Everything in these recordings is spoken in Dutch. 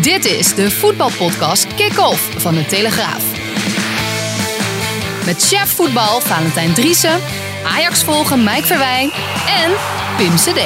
Dit is de voetbalpodcast Kick-Off van de Telegraaf. Met chef voetbal Valentijn Driessen, Ajax volgen Mike Verwij en Pim CD.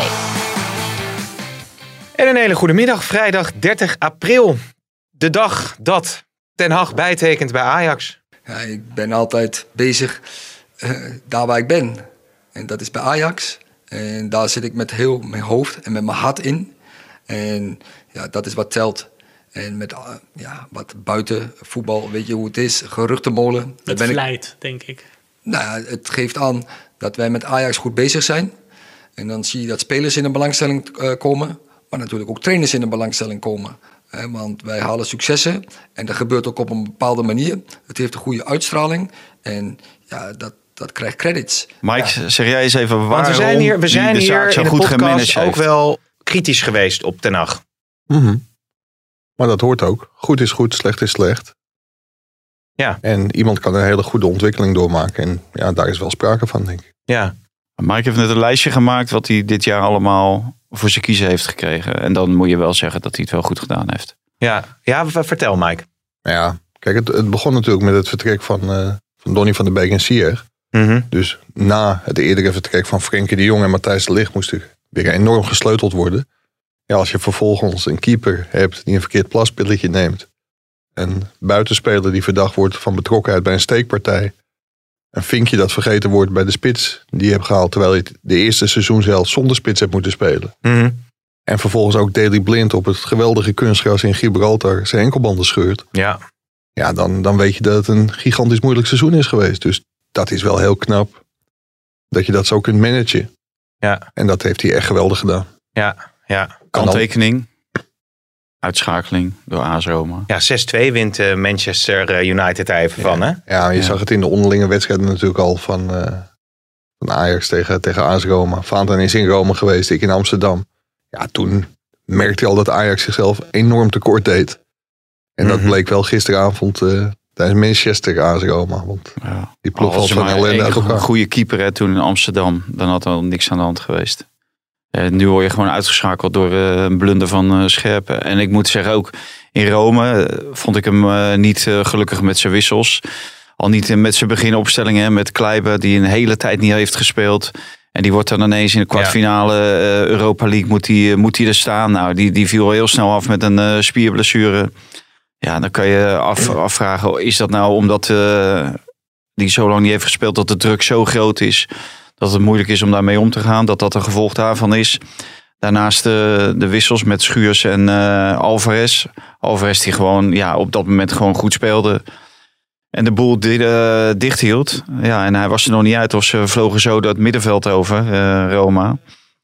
En een hele goede middag, vrijdag 30 april. De dag dat Ten Hag bijtekent bij Ajax. Ja, ik ben altijd bezig daar waar ik ben. En dat is bij Ajax. En daar zit ik met heel mijn hoofd en met mijn hart in. En ja, dat is wat telt. En met wat buiten voetbal, weet je hoe het is, geruchtenmolen. Het vlijt, denk ik. Nou ja, het geeft aan dat wij met Ajax goed bezig zijn. En dan zie je dat spelers in de belangstelling komen. Maar natuurlijk ook trainers in de belangstelling komen. Want wij halen successen. En dat gebeurt ook op een bepaalde manier. Het heeft een goede uitstraling. En ja, dat krijgt credits. Mike, zeg jij eens even waarom we zijn hier zo in de goed podcast ook heeft. wel kritisch geweest op Ten Hag. Mm-hmm. Maar dat hoort ook. Goed is goed, slecht is slecht. Ja. En iemand kan een hele goede ontwikkeling doormaken. En ja, daar is wel sprake van, denk ik. Ja. Mike heeft net een lijstje gemaakt wat hij dit jaar allemaal voor zijn kiezen heeft gekregen. En dan moet je wel zeggen dat hij het wel goed gedaan heeft. Ja, vertel Mike. Ja, kijk, het begon natuurlijk met het vertrek van Donny van der Beek en Ziyech. Mm-hmm. Dus na het eerdere vertrek van Frenkie de Jong en Matthijs de Ligt moest er weer enorm gesleuteld worden. Ja, als je vervolgens een keeper hebt die een verkeerd plaspilletje neemt. Een buitenspeler die verdacht wordt van betrokkenheid bij een steekpartij. Een vinkje dat vergeten wordt bij de spits die je hebt gehaald. Terwijl je de eerste seizoen zelf zonder spits hebt moeten spelen. Mm-hmm. En vervolgens ook Daley Blind op het geweldige kunstgras in Gibraltar zijn enkelbanden scheurt. Ja. Ja, dan weet je dat het een gigantisch moeilijk seizoen is geweest. Dus dat is wel heel knap dat je dat zo kunt managen. Ja. En dat heeft hij echt geweldig gedaan. Ja. Kanttekening. Uitschakeling door AS Roma. Ja, 6-2 wint Manchester United even van, hè? Ja, je zag het in de onderlinge wedstrijden natuurlijk al van Ajax tegen AS Roma. Valentijn is in Rome geweest, ik in Amsterdam. Ja, toen merkte hij al dat Ajax zichzelf enorm tekort deed. En dat bleek wel gisteravond tijdens Manchester AS Roma. Want die ploeg valt van ellende uit elkaar. Een goede keeper hè, toen in Amsterdam. Dan had er al niks aan de hand geweest. Nu word je gewoon uitgeschakeld door een blunder van Scherpen. En ik moet zeggen ook in Rome vond ik hem niet gelukkig met zijn wissels. Al niet met zijn beginopstellingen met Kleiber die een hele tijd niet heeft gespeeld. En die wordt dan ineens in de kwartfinale Europa League moet hij er staan. Nou, die viel heel snel af met een spierblessure. Ja, dan kan je afvragen, is dat nou omdat die zo lang niet heeft gespeeld dat de druk zo groot is dat het moeilijk is om daarmee om te gaan, dat een gevolg daarvan is. Daarnaast de wissels met Schuurs en Alvarez. Alvarez die gewoon op dat moment gewoon goed speelde. En de boel dicht hield. Ja, en hij was er nog niet uit of ze vlogen zo dat middenveld over, Roma.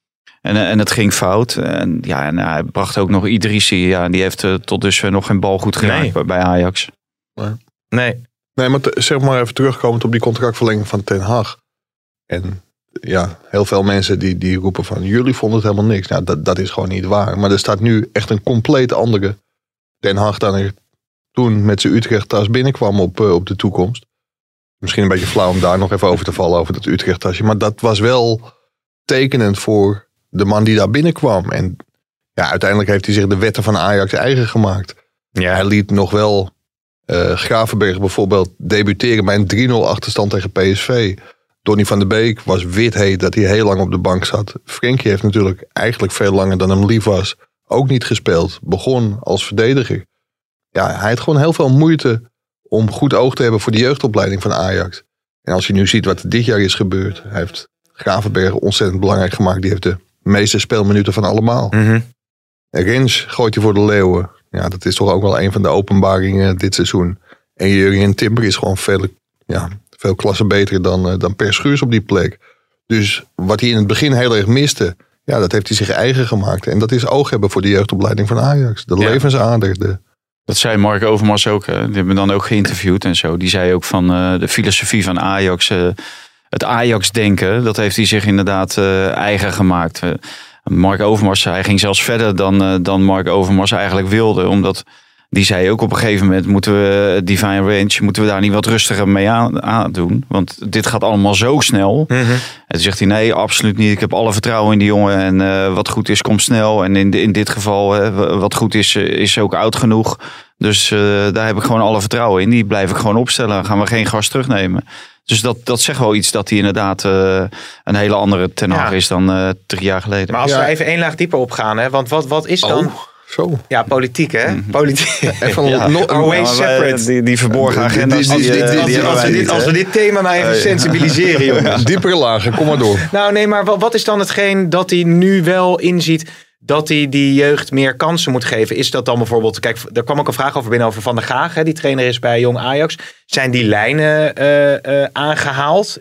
En het ging fout. En hij bracht ook nog Idrissi. Ja, die heeft tot dusver nog geen bal goed geraakt bij Ajax. Nee, maar zeg maar even terugkomend op die contractverlenging van Ten Hag. En ja, heel veel mensen die roepen van jullie vonden het helemaal niks. Nou, dat is gewoon niet waar. Maar er staat nu echt een compleet andere Ten Hag dan er toen met zijn Utrecht-tas binnenkwam op de toekomst. Misschien een beetje flauw om daar nog even over te vallen over dat Utrecht-tasje. Maar dat was wel tekenend voor de man die daar binnenkwam. En ja, uiteindelijk heeft hij zich de wetten van Ajax eigen gemaakt. Ja. Hij liet nog wel Gravenberg bijvoorbeeld debuteren bij een 3-0 achterstand tegen PSV. Donny van der Beek was wit-heet dat hij heel lang op de bank zat. Frenkie heeft natuurlijk eigenlijk veel langer dan hem lief was ook niet gespeeld. Begon als verdediger. Ja, hij had gewoon heel veel moeite om goed oog te hebben voor de jeugdopleiding van Ajax. En als je nu ziet wat er dit jaar is gebeurd. Hij heeft Gravenberg ontzettend belangrijk gemaakt. Die heeft de meeste speelminuten van allemaal. Mm-hmm. En Rens gooit hij voor de leeuwen. Ja, dat is toch ook wel een van de openbaringen dit seizoen. En Jurgen Timber is gewoon veel klassen beter dan Per Schuurs op die plek. Dus wat hij in het begin heel erg miste, ja, dat heeft hij zich eigen gemaakt. En dat is oog hebben voor de jeugdopleiding van Ajax. De levensader. Dat zei Mark Overmars ook. Die hebben we dan ook geïnterviewd en zo. Die zei ook van de filosofie van Ajax. Het Ajax-denken, dat heeft hij zich inderdaad eigen gemaakt. Mark Overmars, hij ging zelfs verder dan Mark Overmars eigenlijk wilde. Omdat Die zei ook op een gegeven moment, moeten we daar niet wat rustiger mee aan doen? Want dit gaat allemaal zo snel. En toen zegt hij, nee, absoluut niet. Ik heb alle vertrouwen in die jongen. En wat goed is, komt snel. En in dit geval, wat goed is ook oud genoeg. Dus daar heb ik gewoon alle vertrouwen in. Die blijf ik gewoon opstellen. Dan gaan we geen gas terugnemen. Dus dat zegt wel iets dat hij inderdaad een hele andere Ten Hag is dan 3 jaar geleden. Maar als we even 1 laag dieper opgaan, hè, want wat is dan... Zo. Ja, politiek hè? Politiek. Even separate. Die verborgen agenda's. Als we dit thema nou even sensibiliseren, jongens. Diepere lagen, kom maar door. Nou nee, maar wat is dan hetgeen dat hij nu wel inziet dat hij die jeugd meer kansen moet geven? Is dat dan bijvoorbeeld... Kijk, er kwam ook een vraag over binnen over Van der Gaag, hè, die trainer is bij Jong Ajax. Zijn die lijnen aangehaald?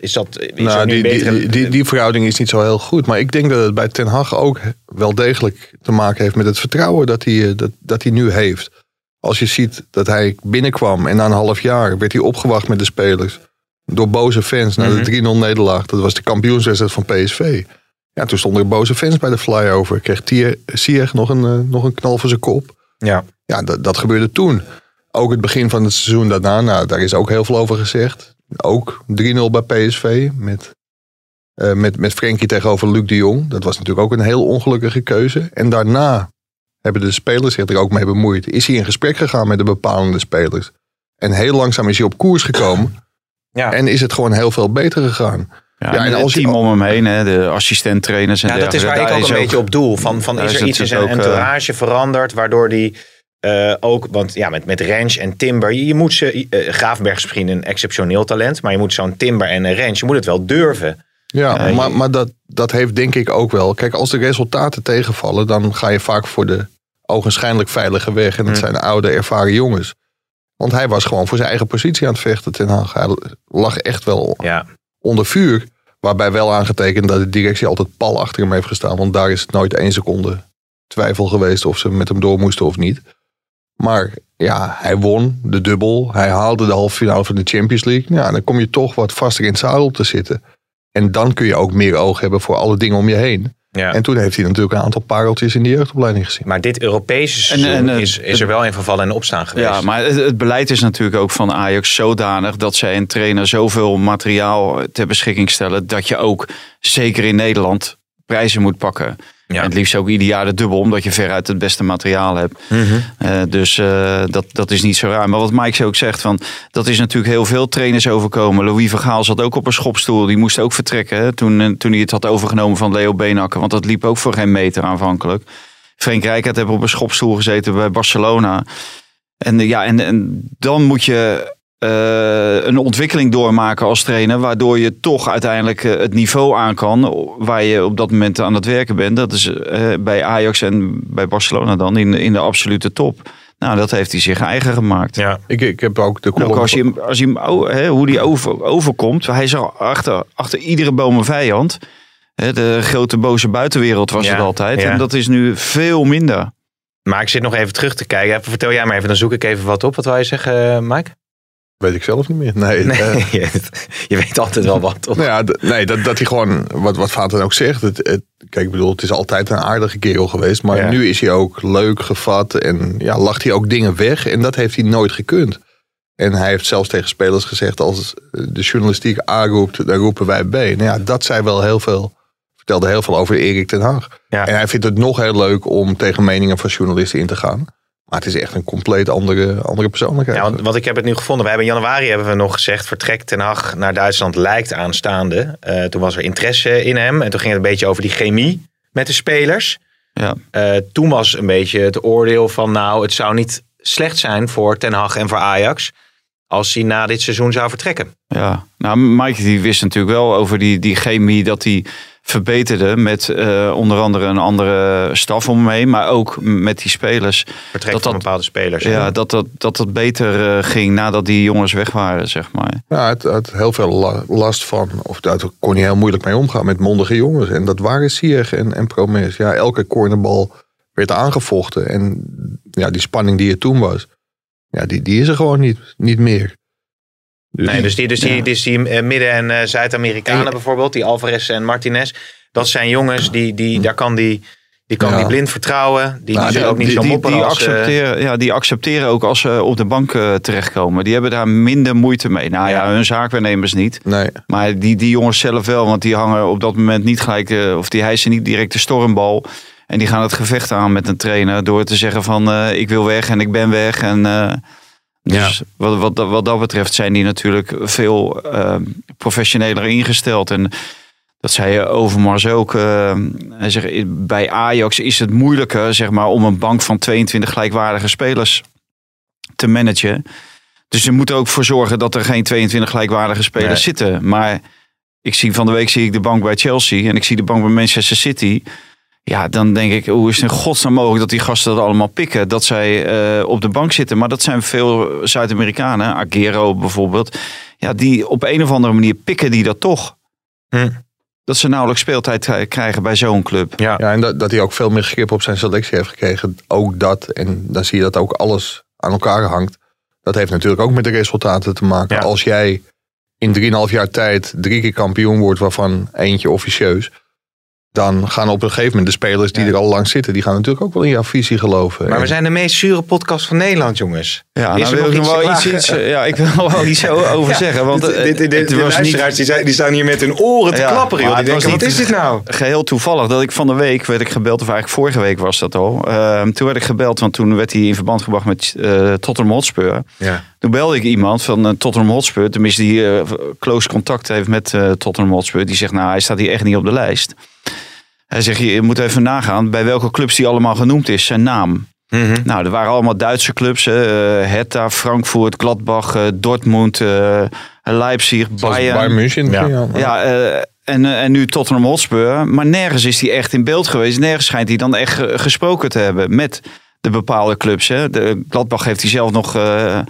Die verhouding is niet zo heel goed. Maar ik denk dat het bij Ten Hag ook wel degelijk te maken heeft met het vertrouwen dat hij nu heeft. Als je ziet dat hij binnenkwam en na een half jaar werd hij opgewacht met de spelers. Door boze fans na de 3-0 nederlaag. Dat was de kampioenswedstrijd van PSV. Ja, toen stonden er boze fans bij de flyover. Kreeg Ziyech nog een knal voor zijn kop. Ja, dat gebeurde toen. Ook het begin van het seizoen daarna, nou, daar is ook heel veel over gezegd. Ook 3-0 bij PSV met Frenkie tegenover Luc de Jong. Dat was natuurlijk ook een heel ongelukkige keuze. En daarna hebben de spelers zich er ook mee bemoeid. Is hij in gesprek gegaan met de bepalende spelers. En heel langzaam is hij op koers gekomen. Ja. En is het gewoon heel veel beter gegaan. Ja, en als team om hem heen, hè, de assistenttrainers. En dat is waar ik ook een beetje op doel. Van is er iets in zijn entourage veranderd, waardoor die ook... Want ja, met Rens en Timber, je moet ze... Gravenberg is misschien een exceptioneel talent, maar je moet zo'n Timber en een Rens, je moet het wel durven. Ja, maar dat heeft denk ik ook wel... Kijk, als de resultaten tegenvallen, dan ga je vaak voor de ogenschijnlijk veilige weg. En dat zijn oude, ervaren jongens. Want hij was gewoon voor zijn eigen positie aan het vechten, Ten Hag. Hij lag echt wel onder vuur. Waarbij wel aangetekend dat de directie altijd pal achter hem heeft gestaan. Want daar is het nooit 1 seconde twijfel geweest of ze met hem door moesten of niet. Maar ja, hij won de dubbel. Hij haalde de halve finale van de Champions League. Ja, dan kom je toch wat vaster in het zadel te zitten. En dan kun je ook meer oog hebben voor alle dingen om je heen. Ja. En toen heeft hij natuurlijk een aantal pareltjes in de jeugdopleiding gezien. Maar dit Europese seizoen is er wel in vervallen en opstaan geweest. Ja, maar het beleid is natuurlijk ook van Ajax zodanig dat zij een trainer zoveel materiaal ter beschikking stellen dat je ook, zeker in Nederland, prijzen moet pakken. Ja. En het liefst ook ieder jaar de dubbel, omdat je veruit het beste materiaal hebt. Dus dat is niet zo raar. Maar wat Mike ook zegt, dat is natuurlijk heel veel trainers overkomen. Louis van Gaal zat ook op een schopstoel. Die moest ook vertrekken, hè, toen hij het had overgenomen van Leo Beenhakker. Want dat liep ook voor geen meter aanvankelijk. Frank Rijkaard heeft op een schopstoel gezeten bij Barcelona. En dan moet je een ontwikkeling doormaken als trainer, waardoor je toch uiteindelijk het niveau aan kan waar je op dat moment aan het werken bent. Dat is bij Ajax en bij Barcelona dan in de absolute top. Nou, dat heeft hij zich eigen gemaakt. Ja. Ik heb ook de column... Als je hoe die overkomt, hij is achter iedere boom een vijand. De grote boze buitenwereld was het altijd. Ja. En dat is nu veel minder. Maar ik zit nog even terug te kijken. Vertel jij maar even, dan zoek ik even wat op. Wat wil je zeggen, Mike? Weet ik zelf niet meer. Nee, je weet altijd wel wat, toch? Dat hij gewoon, wat Vater ook zegt. Kijk, ik bedoel, het is altijd een aardige kerel geweest. Maar nu is hij ook leuk gevat. En lacht hij ook dingen weg. En dat heeft hij nooit gekund. En hij heeft zelfs tegen spelers gezegd, als de journalistiek A roept, dan roepen wij B. Nou ja, dat zei wel heel veel. Vertelde heel veel over Erik ten Hag. Ja. En hij vindt het nog heel leuk om tegen meningen van journalisten in te gaan. Maar het is echt een compleet andere persoonlijkheid. Ja, want ik heb het nu gevonden. In januari hebben we nog gezegd, vertrek Ten Hag naar Duitsland lijkt aanstaande. Toen was er interesse in hem. En toen ging het een beetje over die chemie met de spelers. Ja. Toen was een beetje het oordeel van, het zou niet slecht zijn voor Ten Hag en voor Ajax als hij na dit seizoen zou vertrekken. Ja, Mike die wist natuurlijk wel over die chemie, dat hij verbeterde met onder andere een andere staf om me heen, maar ook met die spelers. Vertrek van bepaalde spelers. Ja, dat beter ging nadat die jongens weg waren, zeg maar. Ja, het had heel veel last van, of daar kon hij heel moeilijk mee omgaan met mondige jongens. En dat waren Ziyech en Promes. Ja, elke cornerbal werd aangevochten. En die spanning die er toen was, die is er gewoon niet meer. Dus die Midden- en Zuid-Amerikanen bijvoorbeeld, die Alvarez en Martinez, dat zijn jongens daar kan die Die kan niet blind vertrouwen. Die zullen ook niet zo mopperen. Die accepteren ook als ze op de bank terechtkomen. Die hebben daar minder moeite mee. Nou ja, hun zaakwaarnemers niet. Nee. Maar die jongens zelf wel. Want die hangen op dat moment niet gelijk... of die hijsen niet direct de stormbal. En die gaan het gevecht aan met een trainer. Door te zeggen van ik wil weg en ik ben weg. En, dus wat dat betreft zijn die natuurlijk veel professioneler ingesteld. En dat zei Overmars ook. Hij zegt, bij Ajax is het moeilijker zeg maar, om een bank van 22 gelijkwaardige spelers te managen. Dus je moet er ook voor zorgen dat er geen 22 gelijkwaardige spelers zitten. Maar van de week zie ik de bank bij Chelsea en ik zie de bank bij Manchester City. Ja, dan denk ik, hoe is het in godsnaam mogelijk dat die gasten dat allemaal pikken? Dat zij op de bank zitten. Maar dat zijn veel Zuid-Amerikanen, Aguero bijvoorbeeld. Ja, die op een of andere manier pikken die dat toch. Dat ze nauwelijks speeltijd krijgen bij zo'n club. Ja, en dat hij ook veel meer grip op zijn selectie heeft gekregen. Ook dat, en dan zie je dat ook alles aan elkaar hangt. Dat heeft natuurlijk ook met de resultaten te maken. Ja. Als jij in 3,5 jaar tijd 3 keer kampioen wordt, waarvan eentje officieus, dan gaan op een gegeven moment de spelers die er al lang zitten, die gaan natuurlijk ook wel in jouw visie geloven. Maar we zijn de meest zure podcast van Nederland, jongens. Ja, nou wil ik nog wel ik wil wel iets over zeggen. Want de luisteraars die staan hier met hun oren te klapperen. Joh. Die denken, wat is dit nou? Geheel toevallig dat ik van de week werd ik gebeld, of eigenlijk vorige week was dat al. Toen werd ik gebeld, want toen werd hij in verband gebracht met Tottenham Hotspur. Ja. Toen belde ik iemand van Tottenham Hotspur, tenminste die close contact heeft met Tottenham Hotspur. Die zegt, nou hij staat hier echt niet op de lijst. Hij zegt, je moet even nagaan bij welke clubs die allemaal genoemd is, zijn naam. Mm-hmm. Nou, er waren allemaal Duitse clubs. Hertha, Frankfurt, Gladbach, Dortmund, Leipzig, Bayern. Bayern München. En nu Tottenham Hotspur. Maar nergens is hij echt in beeld geweest. Nergens schijnt hij dan echt gesproken te hebben met de bepaalde clubs. Hè. De Gladbach heeft hij zelf nog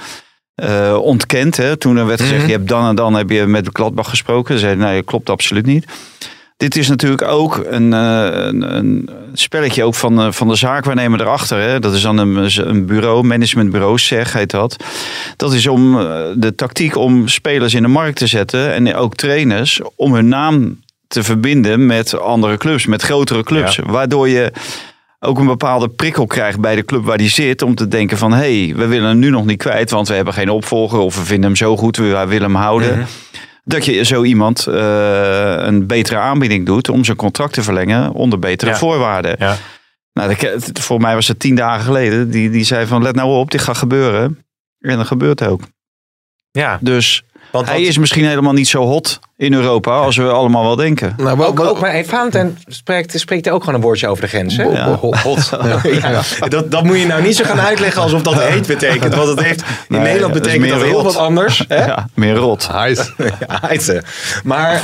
ontkend. Hè. Toen er werd gezegd, je hebt dan en dan heb je met Gladbach gesproken. Ze zeiden, nee, dat klopt absoluut niet. Dit is natuurlijk ook een spelletje ook van de zaakwaarnemer erachter. Hè? Dat is dan een bureau, managementbureau, SEG heet dat. Dat is om de tactiek om spelers in de markt te zetten en ook trainers om hun naam te verbinden met andere clubs, met grotere clubs. Ja. Waardoor je ook een bepaalde prikkel krijgt bij de club waar die zit om te denken van we willen hem nu nog niet kwijt, want we hebben geen opvolger of we vinden hem zo goed, we willen hem houden. Mm-hmm. Dat je zo iemand een betere aanbieding doet om zijn contract te verlengen onder betere voorwaarden. Ja. Nou, voor mij was het 10 dagen geleden. Die zei van let nou op, dit gaat gebeuren. En dat gebeurt ook. Ja. Dus hij is misschien helemaal niet zo hot in Europa als we allemaal wel denken. Nou, maar Valentijn spreekt er ook gewoon een woordje over de grens. Hè? Hot. Dat moet je nou niet zo gaan uitleggen alsof dat heet betekent. Want dat heeft in Nederland betekent dat heel wat anders. Hè? Ja, meer rot. Heitse. Maar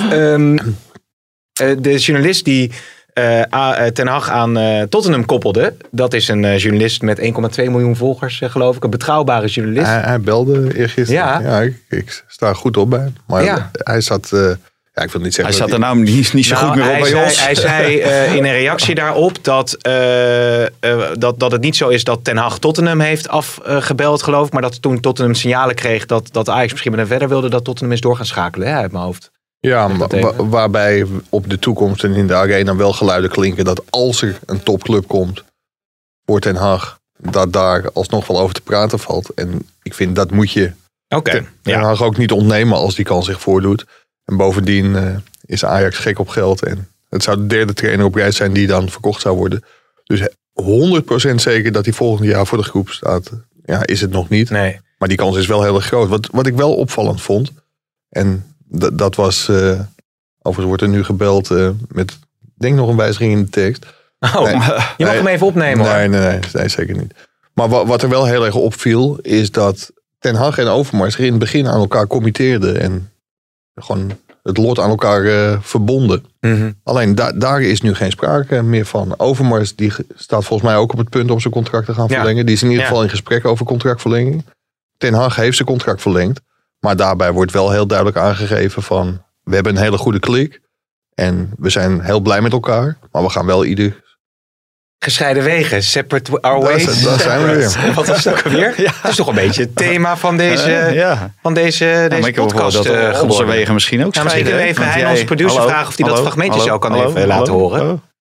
de journalist die Ten Hag aan Tottenham koppelde. Dat is een journalist met 1,2 miljoen volgers, geloof ik. Een betrouwbare journalist. Hij belde eergisteren. Ja, ik sta goed op bij hem. Maar hij zat... ik wil niet zeggen. Hij zat er nou niet zo goed meer op bij ons. Hij zei in een reactie daarop dat het niet zo is dat Ten Hag Tottenham heeft afgebeld, geloof ik. Maar dat toen Tottenham signalen kreeg dat Ajax misschien met hem verder wilde, dat Tottenham is door gaan schakelen, uit mijn hoofd. Ja, waarbij op de toekomst en in de arena wel geluiden klinken dat als er een topclub komt voor Ten Hag, dat daar alsnog wel over te praten valt. En ik vind dat moet je Ten Hag ook niet ontnemen als die kans zich voordoet. En bovendien is Ajax gek op geld en het zou de derde trainer op reis zijn die dan verkocht zou worden. Dus 100% zeker dat hij volgend jaar voor de groep staat, is het nog niet. Nee. Maar die kans is wel heel erg groot. Wat ik wel opvallend vond, en dat was, overigens wordt er nu gebeld met, denk nog een wijziging in de tekst. Je mag hem even opnemen. Nee, zeker niet. Maar wat er wel heel erg opviel, is dat Ten Hag en Overmars in het begin aan elkaar committeerden en gewoon het lot aan elkaar verbonden. Mm-hmm. Alleen daar is nu geen sprake meer van. Overmars die staat volgens mij ook op het punt om zijn contract te gaan verlengen. Die is in ieder geval in gesprek over contractverlenging. Ten Hag heeft zijn contract verlengd. Maar daarbij wordt wel heel duidelijk aangegeven van, we hebben een hele goede klik. En we zijn heel blij met elkaar. Maar we gaan wel ieder... Gescheiden wegen, separate our ways. Daar zijn we weer. Wat is dat weer? Ja. Dat is toch een beetje het thema van deze podcast geworden. Onze wegen misschien ook scheiden. Misschien kunnen we even onze producer vragen of hij dat fragmentje zo kan even laten horen.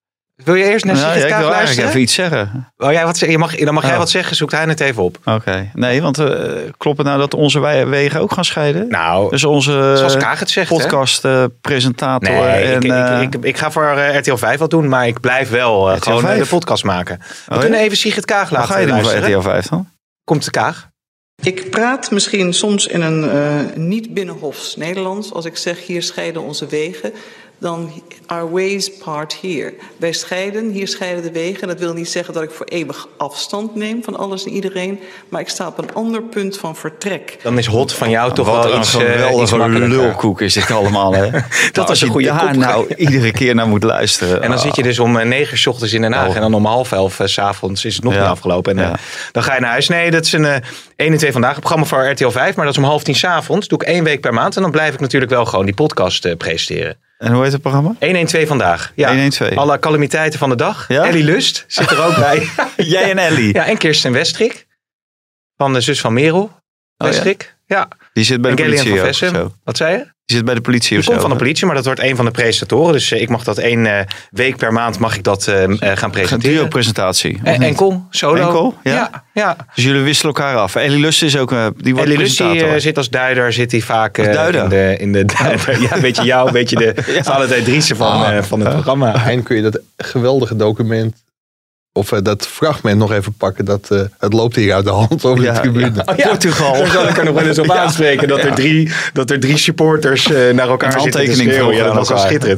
Wil je eerst naar Sigrid ik Kaag wil eigenlijk luisteren? even iets zeggen. Oh, jij wat zeggen? Dan mag jij wat zeggen, zoekt hij het even op. Oké. Nee, want klopt het nou dat onze wegen ook gaan scheiden? Nou, dus onze zoals Kaag het zegt, podcast-presentator. Nee, ik ga voor RTL 5 wat doen, maar ik blijf wel gewoon de podcast maken. We kunnen even Sigrid Kaag laten luisteren. Wat ga je doen voor RTL 5 dan? Komt de Kaag? Ik praat misschien soms in een niet binnenhofs Nederlands. Als ik zeg, hier scheiden onze wegen, dan our ways part here. Wij scheiden, hier scheiden de wegen. Dat wil niet zeggen dat ik voor eeuwig afstand neem van alles en iedereen. Maar ik sta op een ander punt van vertrek. Dan is hot van jou toch wel iets iets makkelijker. Lulkoek is dit allemaal, hè? Dat is een goede kop. Nou iedere keer naar moet luisteren. En dan zit je dus om 9:00 's ochtends in Den Haag. En dan om 10:30 's avonds is het nog niet afgelopen. En dan ga je naar huis. Nee, dat is een 1 en 2 vandaag programma voor RTL 5. Maar dat is om 9:30 's avonds. Doe ik 1 week per maand. En dan blijf ik natuurlijk wel gewoon die podcast presenteren. En hoe heet het programma? 112 vandaag. Ja. 112. Alle calamiteiten van de dag. Ja? Ellie Lust zit er ook bij. Jij en Ellie? Ja, en Kirsten Westrik. Van de zus van Merel Westrik. Ja. Die zit bij de politie of zo. Wat zei je? Die zit bij de politie Die of komt zo? van de politie, maar dat wordt een van de presentatoren. Dus ik mag dat 1 week per maand mag ik dat gaan presenteren. Een presentatie. Enkel, solo. Enkel? Ja. Dus jullie wisselen elkaar af. Ellie Lust is ook die wordt Ellie Lust presentator. zit als duider, zit hij vaak in de duider. Ja, een beetje jou, een beetje de Valentijn Driessen van het programma. En kun je dat geweldige document of dat fragment nog even pakken. Dat het loopt hier uit de hand over de tribune. Portugal. Daar zal ik er nog wel eens op aanspreken. Dat er drie supporters naar elkaar zitten te schreeuwen. Ja, dat was wel schitterend.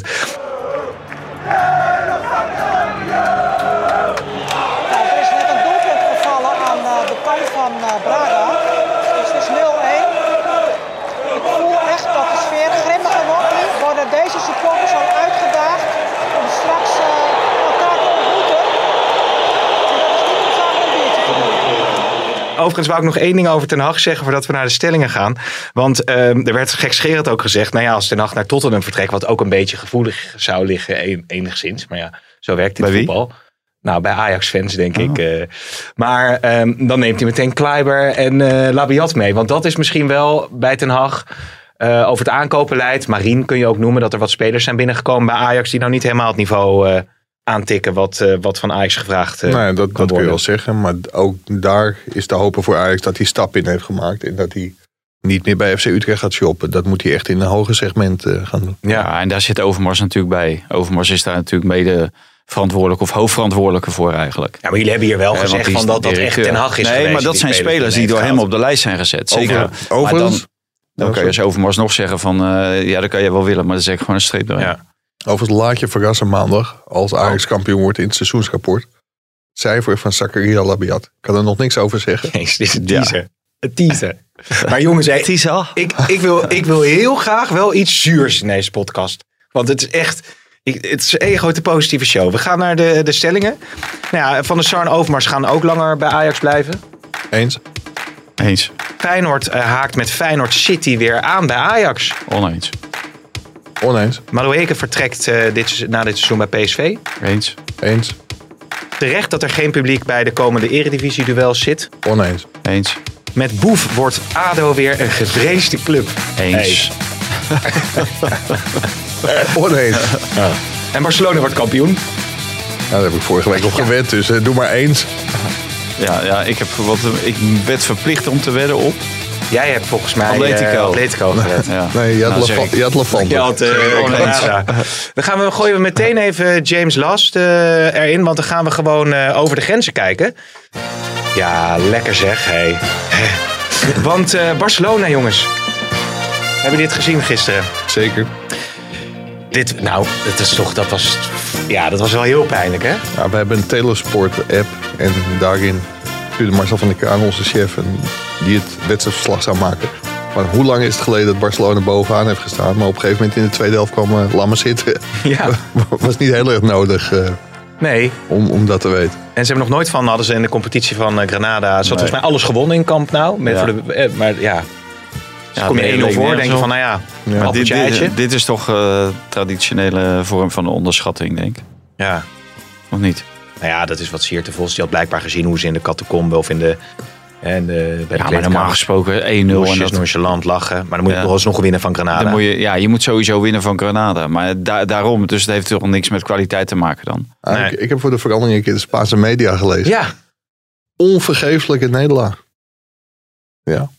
Overigens wou ik nog 1 ding over Ten Hag zeggen voordat we naar de stellingen gaan. Want er werd gekscherend ook gezegd, nou ja, als Ten Hag naar Tottenham vertrekt, wat ook een beetje gevoelig zou liggen enigszins. Maar ja, zo werkt dit voetbal. Nou, bij Ajax-fans denk ik. Maar dan neemt hij meteen Kleiber en Labiat mee. Want dat is misschien wel bij Ten Hag over het aankopenbeleid. Marien kun je ook noemen dat er wat spelers zijn binnengekomen bij Ajax die nou niet helemaal het niveau aantikken wat van Ajax gevraagd dat kun je wel zeggen. Maar ook daar is te hopen voor Ajax dat hij stap in heeft gemaakt. En dat hij niet meer bij FC Utrecht gaat shoppen. Dat moet hij echt in een hoger segment gaan doen. Ja, en daar zit Overmars natuurlijk bij. Overmars is daar natuurlijk mede verantwoordelijk of hoofdverantwoordelijke voor eigenlijk. Ja, maar jullie hebben hier wel gezegd van dat echt Ten Hag is geweest. Nee, maar dat zijn spelers die door hem op de lijst zijn gezet. Zeker. Overigens. Dan kan je als Overmars nog zeggen van dat kan je wel willen. Maar dan zeg ik gewoon een streep doorheen. Ja. Overigens laat je verrassen maandag, als Ajax kampioen wordt in het seizoensrapport. Cijfer van Zakaria Labiat. Ik kan er nog niks over zeggen. Jezus, dit is een teaser. Een teaser. Maar jongens, ik wil heel graag wel iets zuurs in deze podcast. Want het is echt, het is een hele grote positieve show. We gaan naar de stellingen. Nou ja, Van der Sar en Overmars gaan ook langer bij Ajax blijven. Eens. Feyenoord haakt met Feyenoord City weer aan bij Ajax. Oneens. Madueke vertrekt na dit seizoen bij PSV. Eens. Terecht dat er geen publiek bij de komende eredivisie-duels zit. Eens. Met Boef wordt ADO weer een gevreesde club. Eens. Oneens. Ja. En Barcelona wordt kampioen. Nou, daar heb ik vorige week op gewed, dus doe maar eens. Ja, ik werd verplicht om te wedden op. Jij hebt volgens mij Atletico gewed. Ja. Nee, je had Lafante. Je had Granada. Dan gooien we meteen even James Last erin. Want dan gaan we gewoon over de grenzen kijken. Ja, lekker zeg. Hey. Want Barcelona, jongens. Hebben dit gezien gisteren? Zeker. Dat was wel heel pijnlijk, hè? Ja, we hebben een Telesport-app. En daarin stuurde Marcel van der Kraan, onze chef, die het wedstrijdverslag zou maken. Maar hoe lang is het geleden dat Barcelona bovenaan heeft gestaan? Maar op een gegeven moment in de tweede helft kwam laat maar zitten. Ja. Was niet heel erg nodig om dat te weten. En ze hebben nog nooit hadden ze in de competitie van Granada, ze had volgens mij alles gewonnen in Camp Nou. Dus kom je 1-0 voor, denk je van dit is toch traditionele vorm van onderschatting, denk ik. Ja. Of niet? Nou ja, dat is wat Siert de Vos. Die had blijkbaar gezien hoe ze in de catacombe of in de En bij de maar normaal gesproken 1-0. En dat nonchalant lachen. Maar dan moet je nog alsnog winnen van Granada. Dan moet je moet sowieso winnen van Granada. Maar daarom, dus het heeft toch niks met kwaliteit te maken dan. Nee. Ik heb voor de verandering een keer de Spaanse media gelezen. Ja. Onvergeeflijke nederlaag. Ja.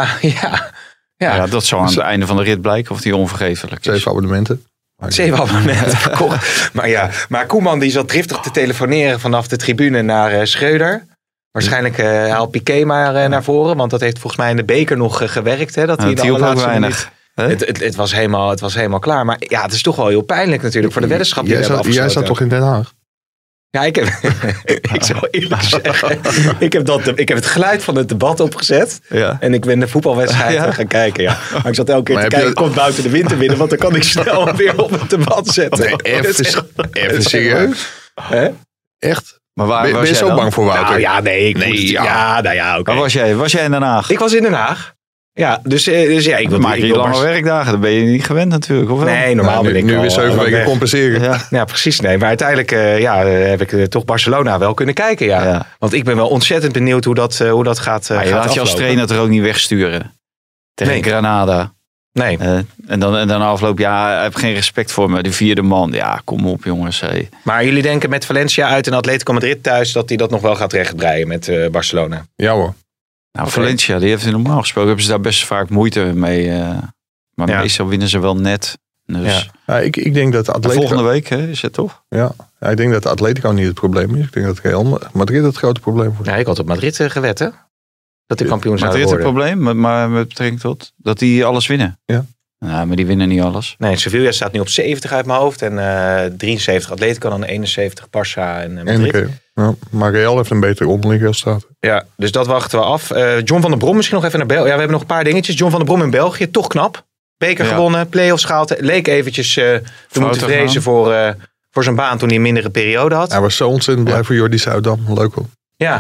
Ja, dat zal aan het einde van de rit blijken of die onvergeeflijk is. 7 abonnementen. 7 abonnementen verkocht. Maar Koeman die zat driftig te telefoneren vanaf de tribune naar Schreuder. Waarschijnlijk haalt Piqué maar naar voren. Want dat heeft volgens mij in de beker nog gewerkt. Hè, dat hij de allerlaatste weinig. Het was helemaal klaar. Maar ja, het is toch wel heel pijnlijk natuurlijk voor de weddenschap die we hebben afgesloten. Jij zat toch in Den Haag? Ja, ik zou eerlijk zeggen. Ik heb het geluid van het debat opgezet. Ja. En ik ben de voetbalwedstrijd gaan kijken. Ja. Maar ik zat elke keer te kijken, komt buiten de winter binnen. Want dan kan ik snel weer op het debat zetten. Nee, even serieus? Echt? Maar ben je zo bang voor Wouter? Nou, ja, nee. Okay. Waar was jij? Was jij in Den Haag? Ik was in Den Haag. Ja, dus ja, ik maak je lange werkdagen, dan ben je niet gewend natuurlijk. Of wel? Nee, normaal ben ik nu weer 7 weken compenseren. Ja, precies. Nee, maar uiteindelijk heb ik toch Barcelona wel kunnen kijken. Ja. Want ik ben wel ontzettend benieuwd hoe dat gaat. Maar je laat je als trainer er ook niet wegsturen tegen Granada. Nee. En dan afloop, ik heb geen respect voor me. De 4e man, ja, kom op jongens. Hey. Maar jullie denken met Valencia uit en Atletico Madrid thuis dat hij dat nog wel gaat rechtbreien met Barcelona? Ja hoor. Nou, Valencia, die heeft normaal gesproken, hebben ze daar best vaak moeite mee. Maar meestal winnen ze wel net. Dus. Ja, ik denk dat Atletico... Volgende week is het toch? Ja, ik denk dat Atletico niet het probleem is. Ik denk dat Real Madrid het grote probleem wordt. Ja, ik had op Madrid gewet, hè? Dat de kampioen zou worden. Madrid het probleem, maar met betrekking tot dat die alles winnen. Ja. Nou, maar die winnen niet alles. Nee, Sevilla staat nu op 70 uit mijn hoofd. En 73 Atletico, dan 71 Barça en Madrid. Ja, maar Real heeft een betere onderling resultaat. Ja, dus dat wachten we af. John van der Brom misschien nog even naar België. Ja, we hebben nog een paar dingetjes. John van der Brom in België, toch knap. Beker gewonnen, play-offs gehaald. Leek eventjes te moeten vrezen voor zijn baan toen hij een mindere periode had. Hij was zo ontzettend blij voor Jordi Zuidam. Leuk hoor.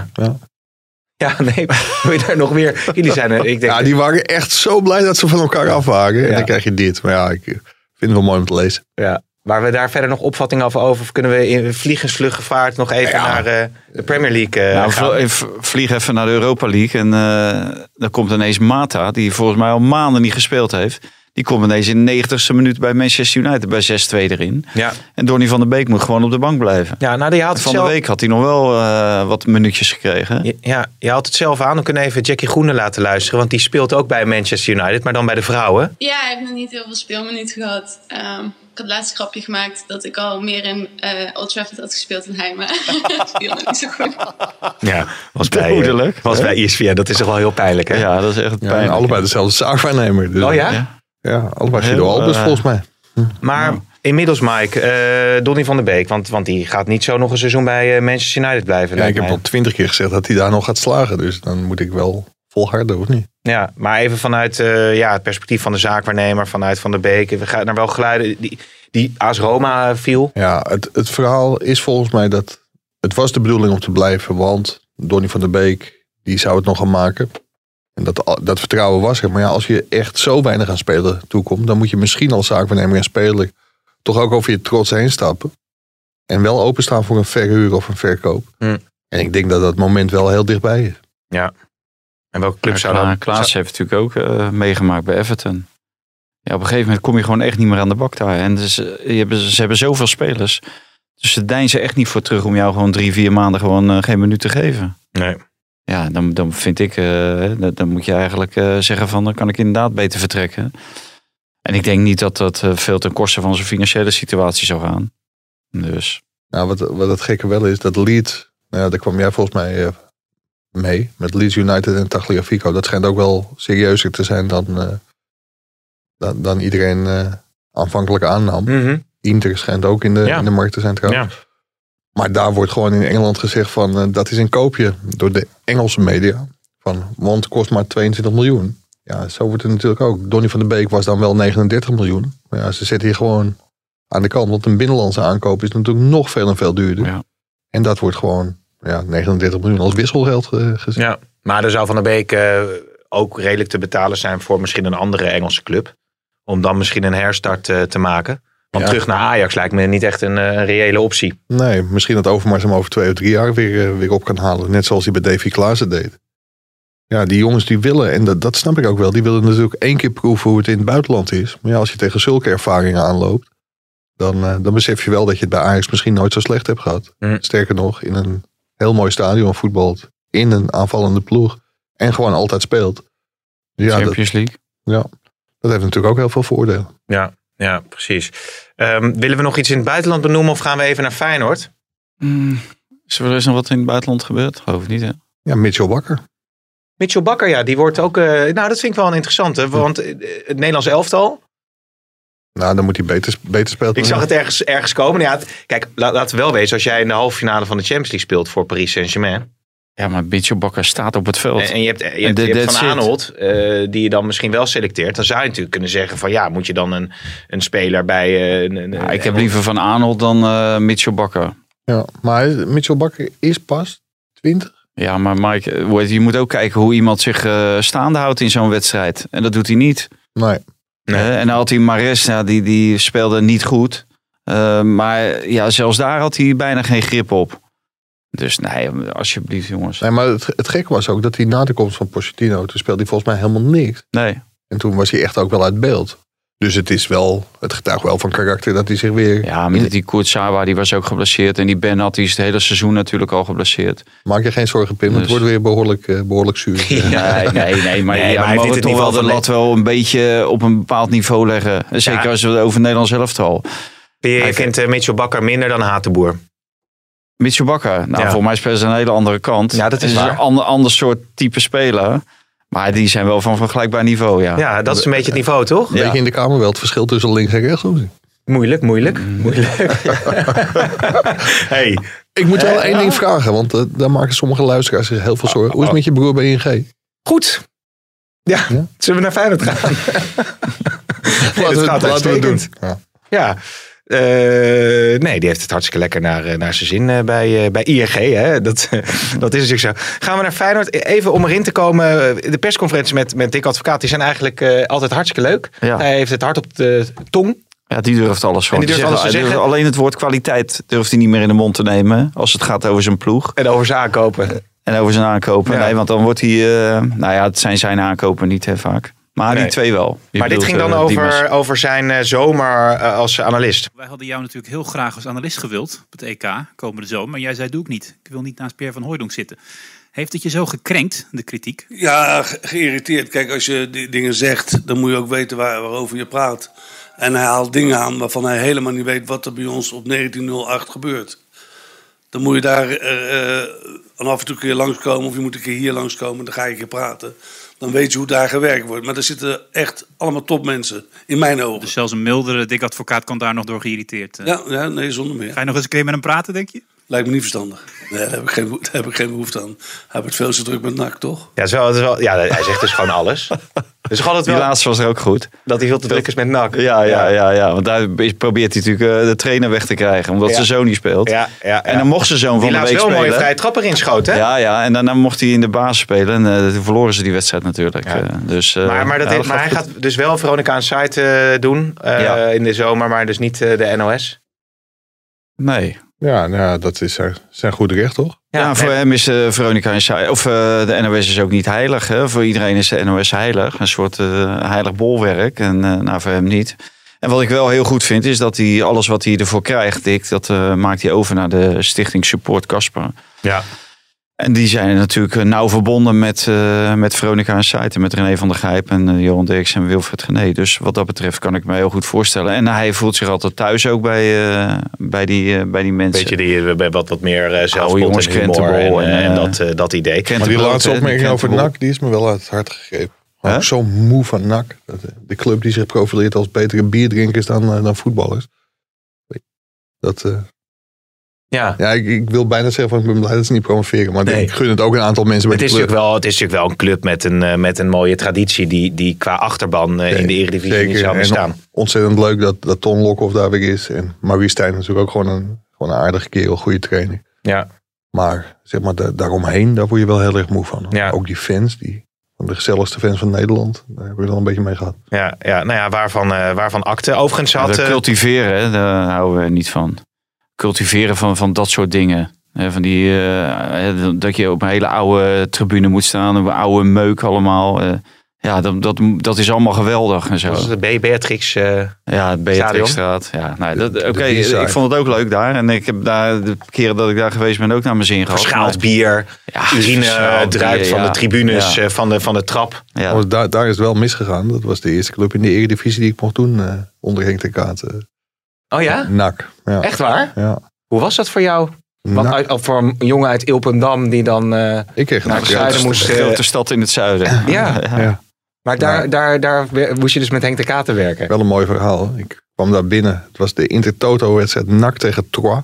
Ja, nee, wil je daar nog weer... Jullie zijn er, ik denk die waren echt zo blij dat ze van elkaar af waren. Ja. En dan krijg je dit. Maar ja, ik vind het wel mooi om te lezen. Ja. Waar we daar verder nog opvattingen over of kunnen we in vliegensvluggevaart nog even naar de Premier League gaan? Vlieg even naar de Europa League. En dan komt ineens Mata, die volgens mij al maanden niet gespeeld heeft. Die komt ineens in de 90ste minuut bij Manchester United bij 6-2 erin. Ja. En Donny van der Beek moet gewoon op de bank blijven. Ja, nou, die had van de week had hij nog wel wat minuutjes gekregen. Ja, je had het zelf aan. We kunnen even Jackie Groene laten luisteren. Want die speelt ook bij Manchester United, maar dan bij de vrouwen. Ja, hij heeft nog niet heel veel speelminuten gehad. Ik had laatst een grapje gemaakt dat ik al meer in Old Trafford had gespeeld dan hij. Maar het viel nog niet zo goed. Ja, was bij ESPN. Dat is toch wel heel pijnlijk, hè? Ja, dat is echt pijnlijk. Allebei dezelfde zaakwaarnemer. Dus. Oh ja? Ja, allebei Guido Albers volgens mij. Maar inmiddels, Mike, Donny van der Beek. Want die gaat niet zo nog een seizoen bij Manchester United blijven. Ja, ik heb al 20 keer gezegd dat hij daar nog gaat slagen. Dus dan moet ik wel volharden, of niet? Ja, maar even vanuit het perspectief van de zaakwaarnemer, vanuit Van der Beek. We gaan naar wel geluiden die AS Roma viel. Ja, het verhaal is volgens mij dat het was de bedoeling om te blijven. Want Donny van der Beek, die zou het nog gaan maken. En dat vertrouwen was er. Maar ja, als je echt zo weinig aan spelen toekomt, dan moet je misschien als zaakwaarnemer en speler toch ook over je trots heen stappen. En wel openstaan voor een verhuur of een verkoop. En ik denk dat dat moment wel heel dichtbij is. Ja. En welke club zou dan... Klaas heeft natuurlijk ook meegemaakt bij Everton. Ja, op een gegeven moment kom je gewoon echt niet meer aan de bak daar. En dus, ze hebben zoveel spelers. Dus ze deinzen echt niet voor terug om jou gewoon 3-4 maanden gewoon geen minuut te geven. Nee. Ja, dan vind ik, dan moet je eigenlijk zeggen van, dan kan ik inderdaad beter vertrekken. En ik denk niet dat dat veel ten koste van zijn financiële situatie zou gaan. Dus. Nou, wat het gekke wel is, dat Leeds, daar kwam jij volgens mij mee, met Leeds United en Tagliafico. Dat schijnt ook wel serieuzer te zijn dan iedereen aanvankelijk aannam. Mm-hmm. Inter schijnt ook in de markt te zijn trouwens. Ja. Maar daar wordt gewoon in Engeland gezegd van dat is een koopje door de Engelse media. Want het kost maar 22 miljoen. Ja, zo wordt het natuurlijk ook. Donny van der Beek was dan wel 39 miljoen. Maar ja, ze zetten hier gewoon aan de kant. Want een binnenlandse aankoop is natuurlijk nog veel en veel duurder. Ja. En dat wordt gewoon 39 miljoen als wisselgeld gezien. Ja, maar er zou Van der Beek ook redelijk te betalen zijn voor misschien een andere Engelse club. Om dan misschien een herstart te maken. Want terug naar Ajax lijkt me niet echt een reële optie. Nee, misschien dat Overmars hem over 2 of 3 jaar weer op kan halen. Net zoals hij bij Davy Klaassen deed. Ja, die jongens die willen, en dat snap ik ook wel, die willen natuurlijk 1 keer proeven hoe het in het buitenland is. Maar ja, als je tegen zulke ervaringen aanloopt, dan besef je wel dat je het bij Ajax misschien nooit zo slecht hebt gehad. Sterker nog, in een heel mooi stadion voetbalt, in een aanvallende ploeg en gewoon altijd speelt. Ja, Champions League. Ja, dat heeft natuurlijk ook heel veel voordelen. Ja, precies. Willen we nog iets in het buitenland benoemen of gaan we even naar Feyenoord? Is er nog wat in het buitenland gebeurd? Geloof ik niet, hè? Ja, Mitchell Bakker. Mitchell Bakker, ja, die wordt ook... dat vind ik wel een interessante, want het Nederlands elftal... Nou, dan moet hij beter spelen. Ik zag het ergens komen. Ja, kijk, laten we wel wezen, als jij in de halve finale van de Champions League speelt voor Paris Saint-Germain... Ja, maar Mitchell Bakker staat op het veld. En je hebt Van Aanholt, die je dan misschien wel selecteert. Dan zou je natuurlijk kunnen zeggen van ja, moet je dan een speler bij... ik heb liever Van Aanholt dan Mitchell Bakker. Ja, maar Mitchell Bakker is pas 20. Ja, maar Mike, je moet ook kijken hoe iemand zich staande houdt in zo'n wedstrijd. En dat doet hij niet. Nee. En dan had hij Mares, die speelde niet goed. Maar ja, zelfs daar had hij bijna geen grip op. Dus nee, alsjeblieft jongens. Nee, maar het gekke was ook dat hij na de komst van Pochettino, toen speelde hij volgens mij helemaal niks. Nee. En toen was hij echt ook wel uit beeld. Dus het getuigt wel van karakter dat hij zich weer... Ja, met die Kurzawa, die was ook geblesseerd. En die Bernat, die is het hele seizoen natuurlijk al geblesseerd. Maak je geen zorgen, Pim. Dus... Het wordt weer behoorlijk zuur. Nee, maar we mogen toch wel de lat wel een beetje op een bepaald niveau leggen. Zeker als we het over Nederlands elftal. Je vindt Mitchell Bakker minder dan Hatenboer? Mitchell Bakker? Voor mij spelen ze een hele andere kant. Ja, dat is waar. Een ander soort type speler. Maar die zijn wel van vergelijkbaar niveau, ja. Ja, dat is een beetje het niveau, toch? Een beetje in de Kamer wel het verschil tussen links en rechts. Moeilijk. Hey. Ik moet wel één ding vragen, want daar maken sommige luisteraars zich heel veel zorgen. Hoe is het met je broer bij ING? Goed. Ja, zullen we naar Feyenoord gaan? Laten we het doen. Ja. Nee, die heeft het hartstikke lekker naar zijn zin bij ING. Hè? Dat is natuurlijk zo. Gaan we naar Feyenoord. Even om erin te komen. De persconferenties met Dick Advocaat, die zijn eigenlijk altijd hartstikke leuk. Ja. Hij heeft het hart op de tong. Ja, die durft alles gewoon te zeggen. Alleen het woord kwaliteit durft hij niet meer in de mond te nemen. Als het gaat over zijn ploeg. En over zijn aankopen. Ja. Nee, want dan wordt hij... het zijn zijn aankopen niet vaak. Maar die twee wel. Maar dit ging dan over zijn zomer als analist. Wij hadden jou natuurlijk heel graag als analist gewild op het EK komende zomer. Maar jij zei, doe ik niet. Ik wil niet naast Pierre van Hooijdonk zitten. Heeft het je zo gekrenkt, de kritiek? Ja, geïrriteerd. Kijk, als je die dingen zegt, dan moet je ook weten waarover je praat. En hij haalt dingen aan waarvan hij helemaal niet weet wat er bij ons op 1908 gebeurt. Dan moet je daar af en toe een keer langskomen of je moet een keer hier langskomen. Dan ga je een keer praten. Dan weet je hoe daar gewerkt wordt. Maar er zitten echt allemaal topmensen, in mijn ogen. Dus zelfs een mildere Dick Advocaat kan daar nog door geïrriteerd. Ja, nee, zonder meer. Ga je nog eens een keer met hem praten, denk je? Lijkt me niet verstandig. Nee, daar heb ik geen behoefte aan. Hij heeft veel te druk met NAC, toch? Ja, hij zegt dus gewoon alles. Dus gewoon die laatste was er ook goed. Dat hij veel te druk is met NAC. Ja. Want daar probeert hij natuurlijk de trainer weg te krijgen. Omdat zijn zoon niet speelt. Ja. En dan mocht zijn zoon van de week spelen. Die laat wel een mooie vrije trapper inschoten. Ja. En daarna mocht hij in de basis spelen. En toen verloren ze die wedstrijd natuurlijk. Ja. Maar hij gaat dus wel Veronica aan site doen in de zomer. Maar dus niet de NOS. Nee. Ja, dat is zijn goed recht, toch? Ja, voor hem is Veronica of de NOS is ook niet heilig. Hè? Voor iedereen is de NOS heilig. Een soort heilig bolwerk. En voor hem niet. En wat ik wel heel goed vind, is dat hij alles wat hij ervoor krijgt, Dick, dat maakt hij over naar de Stichting Support Casper. Ja. En die zijn natuurlijk nauw verbonden met Veronica en Site en met René van der Gijp en Johan Derks en Wilfred Gené. Dus wat dat betreft kan ik me heel goed voorstellen. En hij voelt zich altijd thuis ook bij die mensen. Beetje die wat meer zelfspot en humor en dat idee. Maar die laatste opmerking over NAC, die is me wel uit het hart gegrepen. Huh? Zo moe van NAC. De club die zich profileert als betere bierdrinkers dan voetballers. Ja, ik wil bijna zeggen van ik ben blij dat ze niet promoveren. Maar ik gun het ook een aantal mensen bij de club. Het is natuurlijk wel een club met een mooie traditie die qua achterban in de Eredivisie niet zou bestaan. Ontzettend leuk dat Ton Lokhoff daar weer is. En Maurice Stijn natuurlijk ook gewoon een aardige kerel, goede trainer. Ja. Maar zeg maar daaromheen, daar word je wel heel erg moe van. Ja. Ook die fans, van de gezelligste fans van Nederland. Daar hebben we dan een beetje mee gehad. Ja, waarvan akte. Overigens had... Cultiveren, daar houden we niet van. Cultiveren van dat soort dingen. Van die, dat je op een hele oude tribune moet staan. Een oude meuk allemaal. Dat is allemaal geweldig en zo. Dat is de Beatrix ja, Beatrixstraat. Ja, ik vond het ook leuk daar. En ik heb daar de keren dat ik daar geweest ben ook naar mijn zin gehad. Verschaald bier, urine druipt van de tribunes, van de trap. Ja. Daar is het wel misgegaan. Dat was de eerste club in de Eredivisie die ik mocht doen onder Henk ten Katen. Oh ja? NAC. Ja. Echt waar? Ja. Hoe was dat voor jou? Want voor een jongen uit Ilpendam die dan ik kreeg naar het zuiden moest... De grote stad in het zuiden. Ja. Maar daar moest je dus met Henk ten Katen werken. Wel een mooi verhaal. Ik kwam daar binnen. Het was de Intertoto-wedstrijd NAC tegen Troyes.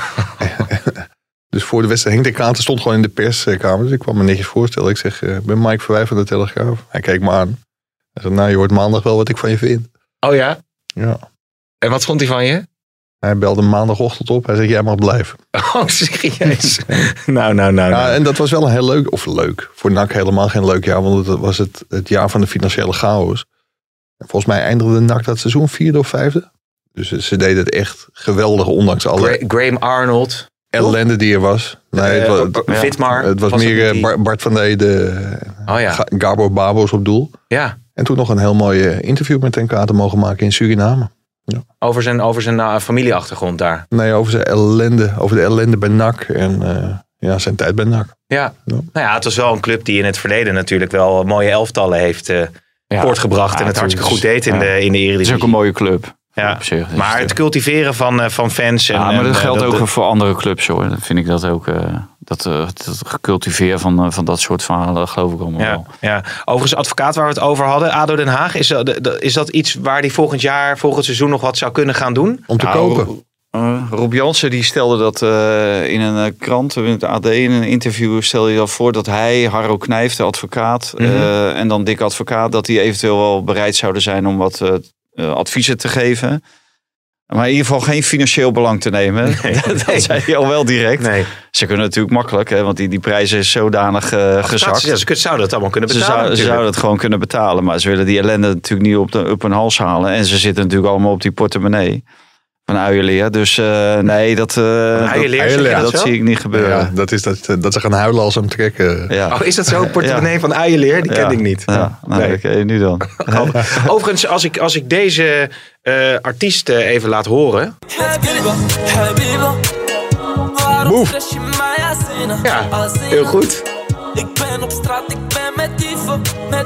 Dus voor de wedstrijd Henk ten Katen stond gewoon in de perskamer. Dus ik kwam me netjes voorstellen. Ik zeg, ik ben Mike Verwij van de Telegraaf. Hij keek me aan. Hij zei, nou, je hoort maandag wel wat ik van je vind. Oh ja? Ja. En wat vond hij van je? Hij belde maandagochtend op. Hij zei, jij mag blijven. Oh, serieus? Nou. Ja, en dat was wel een heel leuk. Voor NAC helemaal geen leuk jaar. Want het was het jaar van de financiële chaos. En volgens mij eindigde NAC dat seizoen 4e of 5e. Dus ze deden het echt geweldig. Ondanks alle Graham Arnold. ellende die er was. Nee, Vitmar. Het was meer Bart van Ede. Gabor Babos op doel. Ja. En toen nog een heel mooi interview met ten Katen mogen maken in Suriname. Ja. Over zijn familieachtergrond daar? Nee, over de ellende bij NAC en zijn tijd bij NAC. Ja. Nou ja, het was wel een club die in het verleden natuurlijk wel mooie elftallen heeft voortgebracht en het hartstikke goed deed in de Eredivisie. Het is ook een mooie club. Ja. Op zich, maar het cultiveren van fans. Maar dat geldt ook voor andere clubs hoor. Dan vind ik dat ook. Dat gecultiveer van dat soort verhalen, geloof ik allemaal wel. Ja. Overigens, advocaat waar we het over hadden, ADO Den Haag. Is dat iets waar die volgend seizoen nog wat zou kunnen gaan doen? Om te kopen? Rob Jansen die stelde dat in een krant, in het AD, in een interview stelde hij dat voor dat hij, Harro Knijf, de advocaat, en dan Dick Advocaat, dat die eventueel wel bereid zouden zijn om wat adviezen te geven. Maar in ieder geval geen financieel belang te nemen. Nee. Dat zei hij al wel direct. Nee. Ze kunnen natuurlijk makkelijk, hè, want die prijzen is zodanig gezakt. Ja, ze zouden het allemaal kunnen betalen. Ze zouden het gewoon kunnen betalen. Maar ze willen die ellende natuurlijk niet op hun hals halen. En ze zitten natuurlijk allemaal op die portemonnee van Uijerleer. Dus nee, dat zie ik niet gebeuren. Ja, dat is dat ze gaan huilen als ze hem trekken. Ja. Oh, is dat zo? Portemonnee van Uijerleer? Die ken ik niet. Ja, oké, nu dan. Overigens, als ik deze artiest even laat horen. Boef. Ja, heel goed. Ik ben op straat, ik ben met dieven.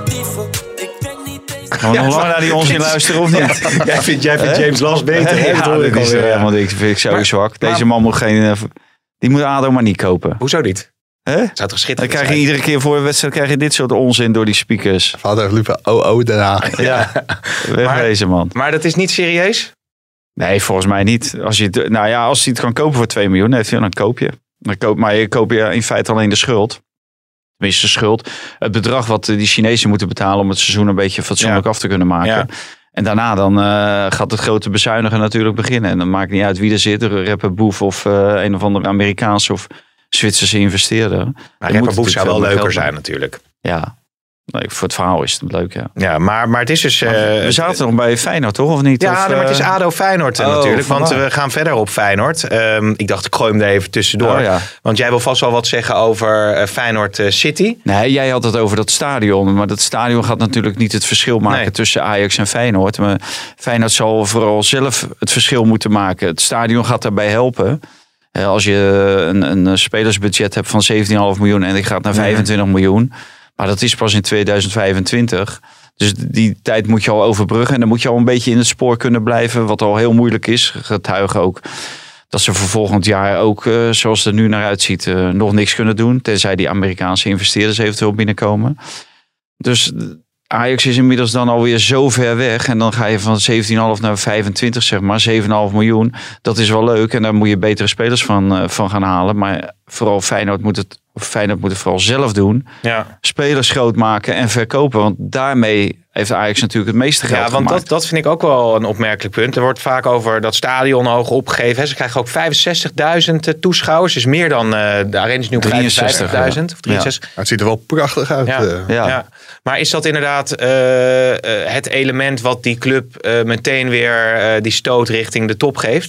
Gaan we nog lang naar die onzin luisteren of niet? Jij vindt James Last beter. Want ik vind ik zo zwak. Deze man moet die moet ADO maar niet kopen. Hoezo niet? Zou toch schitterend Dan krijg je iedere keer voor een wedstrijd krijg je dit soort onzin door die speakers. Vader heeft liever Den Haag. Ja, wegwezen man. Maar dat is niet serieus? Nee, volgens mij niet. Als hij het kan kopen voor 2 miljoen, dan koop je. Maar je koopt je in feite alleen de schuld. Tenminste, de schuld. Het bedrag wat die Chinezen moeten betalen om het seizoen een beetje fatsoenlijk af te kunnen maken. Ja. En daarna dan gaat het grote bezuinigen natuurlijk beginnen. En dan maakt niet uit wie er zit. Een rapper Boef of een of andere Amerikaanse of Zwitserse investeerder. Maar rapper Boef zou wel leuker zijn natuurlijk. Ja. Nee, voor het verhaal is het leuk, ja. Ja, maar het is dus... we zaten nog bij Feyenoord, toch? Of niet? Ja, maar het is ADO Feyenoord natuurlijk. Want we gaan verder op Feyenoord. Ik dacht, ik gooi hem er even tussendoor. Ja. Want jij wil vast wel wat zeggen over Feyenoord City. Nee, jij had het over dat stadion. Maar dat stadion gaat natuurlijk niet het verschil maken tussen Ajax en Feyenoord. Maar Feyenoord zal vooral zelf het verschil moeten maken. Het stadion gaat daarbij helpen. Als je een spelersbudget hebt van 17,5 miljoen en die gaat naar 25 miljoen... Maar dat is pas in 2025. Dus die tijd moet je al overbruggen. En dan moet je al een beetje in het spoor kunnen blijven. Wat al heel moeilijk is. Getuigen ook dat ze voor volgend jaar ook, zoals het er nu naar uitziet, nog niks kunnen doen. Tenzij die Amerikaanse investeerders eventueel binnenkomen. Dus Ajax is inmiddels dan alweer zo ver weg. En dan ga je van 17,5 naar 25, zeg maar. 7,5 miljoen. Dat is wel leuk. En daar moet je betere spelers van gaan halen. Maar vooral Feyenoord moet het vooral zelf doen. Ja. Spelers groot maken en verkopen. Want daarmee heeft Ajax natuurlijk het meeste geld gemaakt. Ja, want dat vind ik ook wel een opmerkelijk punt. Er wordt vaak over dat stadion hoog opgegeven. Ze krijgen ook 65.000 toeschouwers. Dus meer dan de arena is nu op 53.000 of 63. Het ziet er wel prachtig uit. Ja. Maar is dat inderdaad het element wat die club meteen weer die stoot richting de top geeft?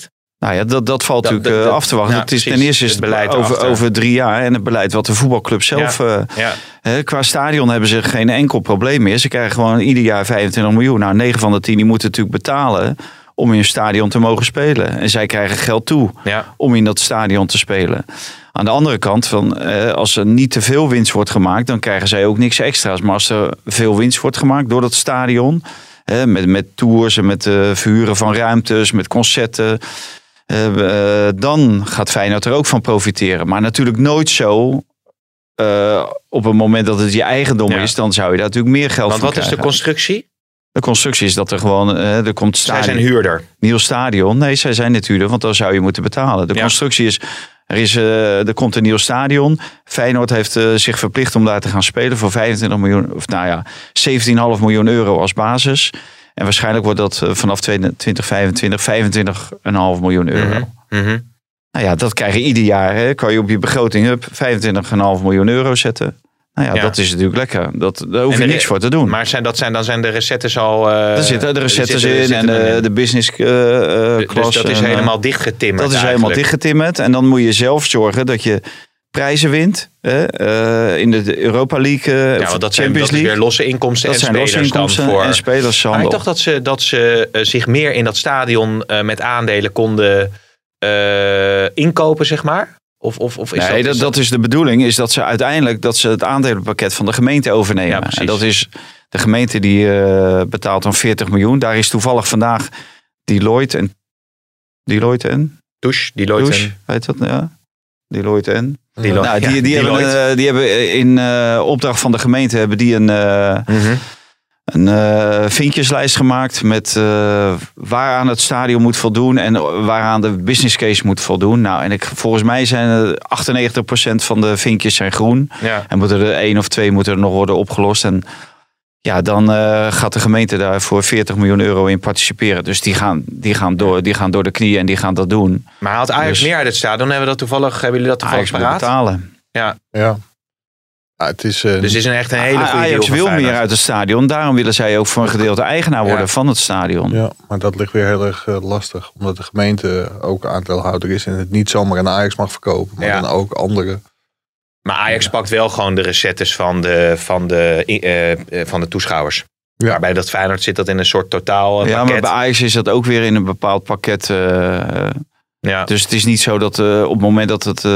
Nou ja, dat valt natuurlijk af te wachten. Ja, het is precies. Ten eerste is het beleid over 3 jaar. En het beleid wat de voetbalclub zelf... qua stadion hebben ze geen enkel probleem meer. Ze krijgen gewoon ieder jaar 25 miljoen. Nou, 9 van de 10 die moeten natuurlijk betalen om in een stadion te mogen spelen. En zij krijgen geld toe om in dat stadion te spelen. Aan de andere kant, als er niet te veel winst wordt gemaakt, dan krijgen zij ook niks extra's. Maar als er veel winst wordt gemaakt door dat stadion, met tours en met verhuren van ruimtes, met concerten, dan gaat Feyenoord er ook van profiteren. Maar natuurlijk nooit zo. Op het moment dat het je eigendom is, dan zou je daar natuurlijk meer geld van krijgen. Want wat is de constructie? De constructie is dat er gewoon... er komt zij zijn huurder. Nieuw stadion. Nee, zij zijn niet huurder, want dan zou je moeten betalen. De constructie is... Er komt een nieuw stadion. Feyenoord heeft zich verplicht om daar te gaan spelen voor 25 miljoen... Of 17,5 miljoen euro als basis. En waarschijnlijk wordt dat vanaf 2025 25,5 miljoen euro. Mm-hmm. Nou ja, dat krijg je ieder jaar. Kan je op je begroting 25,5 miljoen euro zetten. Nou ja, dat is natuurlijk lekker. Daar hoef je niks voor te doen. Maar dan zijn de recettes al... Er zitten de recettes in en de business class. Dus dat is helemaal dichtgetimmerd. Dat is helemaal dichtgetimmerd. En dan moet je zelf zorgen dat je prijzen wint. In de Europa League of dat Champions League. Weer losse inkomsten en spelers dan voor. En spelershandel. Maar ik dacht dat ze zich meer in dat stadion met aandelen konden inkopen, zeg maar. Of is dat is de bedoeling, is dat ze uiteindelijk het aandelenpakket van de gemeente overnemen. Ja, en dat is de gemeente die betaalt dan 40 miljoen. Daar is toevallig vandaag Deloitte en Touche, weet dat? Ja. Deloitte en. Die hebben in opdracht van de gemeente een vinkjeslijst gemaakt met waaraan het stadion moet voldoen en waaraan de business case moet voldoen. Nou, en volgens mij zijn 98% van de vinkjes zijn groen. Ja. En moeten er 1 of 2 moeten er nog worden opgelost. En ja, dan gaat de gemeente daar voor 40 miljoen euro in participeren. Dus die gaan door de knieën en die gaan dat doen. Maar haalt Ajax meer uit het stadion? Hebben jullie dat toevallig paraat? Betalen. Ja. Het is, dus het is echt een hele goede Ajax wil meer uit het stadion. Daarom willen zij ook voor een gedeelte eigenaar worden van het stadion. Ja, maar dat ligt weer heel erg lastig. Omdat de gemeente ook aandeelhouder is. En het niet zomaar aan Ajax mag verkopen. Maar dan ook andere. Maar Ajax pakt wel gewoon de recettes van de toeschouwers. Ja. Waarbij dat Feyenoord zit dat in een soort totaal pakket. Ja, maar bij Ajax is dat ook weer in een bepaald pakket. Dus het is niet zo dat op het moment dat het...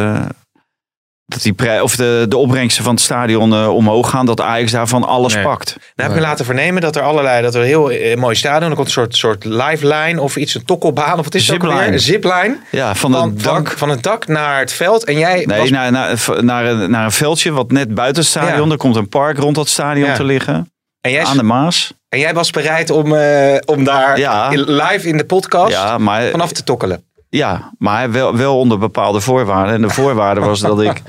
dat de opbrengsten van het stadion omhoog gaan, dat Ajax daarvan alles pakt. Nou heb ik laten vernemen dat er een heel mooi stadion, er komt een soort lifeline of iets, een tokkelbaan of wat is het ook weer? Een zipline. Ja, van het dak naar het veld. En jij naar een veldje wat net buiten het stadion. Er komt een park rond dat stadion te liggen. Aan de Maas. En jij was bereid om daar live in de podcast vanaf te tokkelen. Ja, maar wel onder bepaalde voorwaarden. En de voorwaarde was dat ik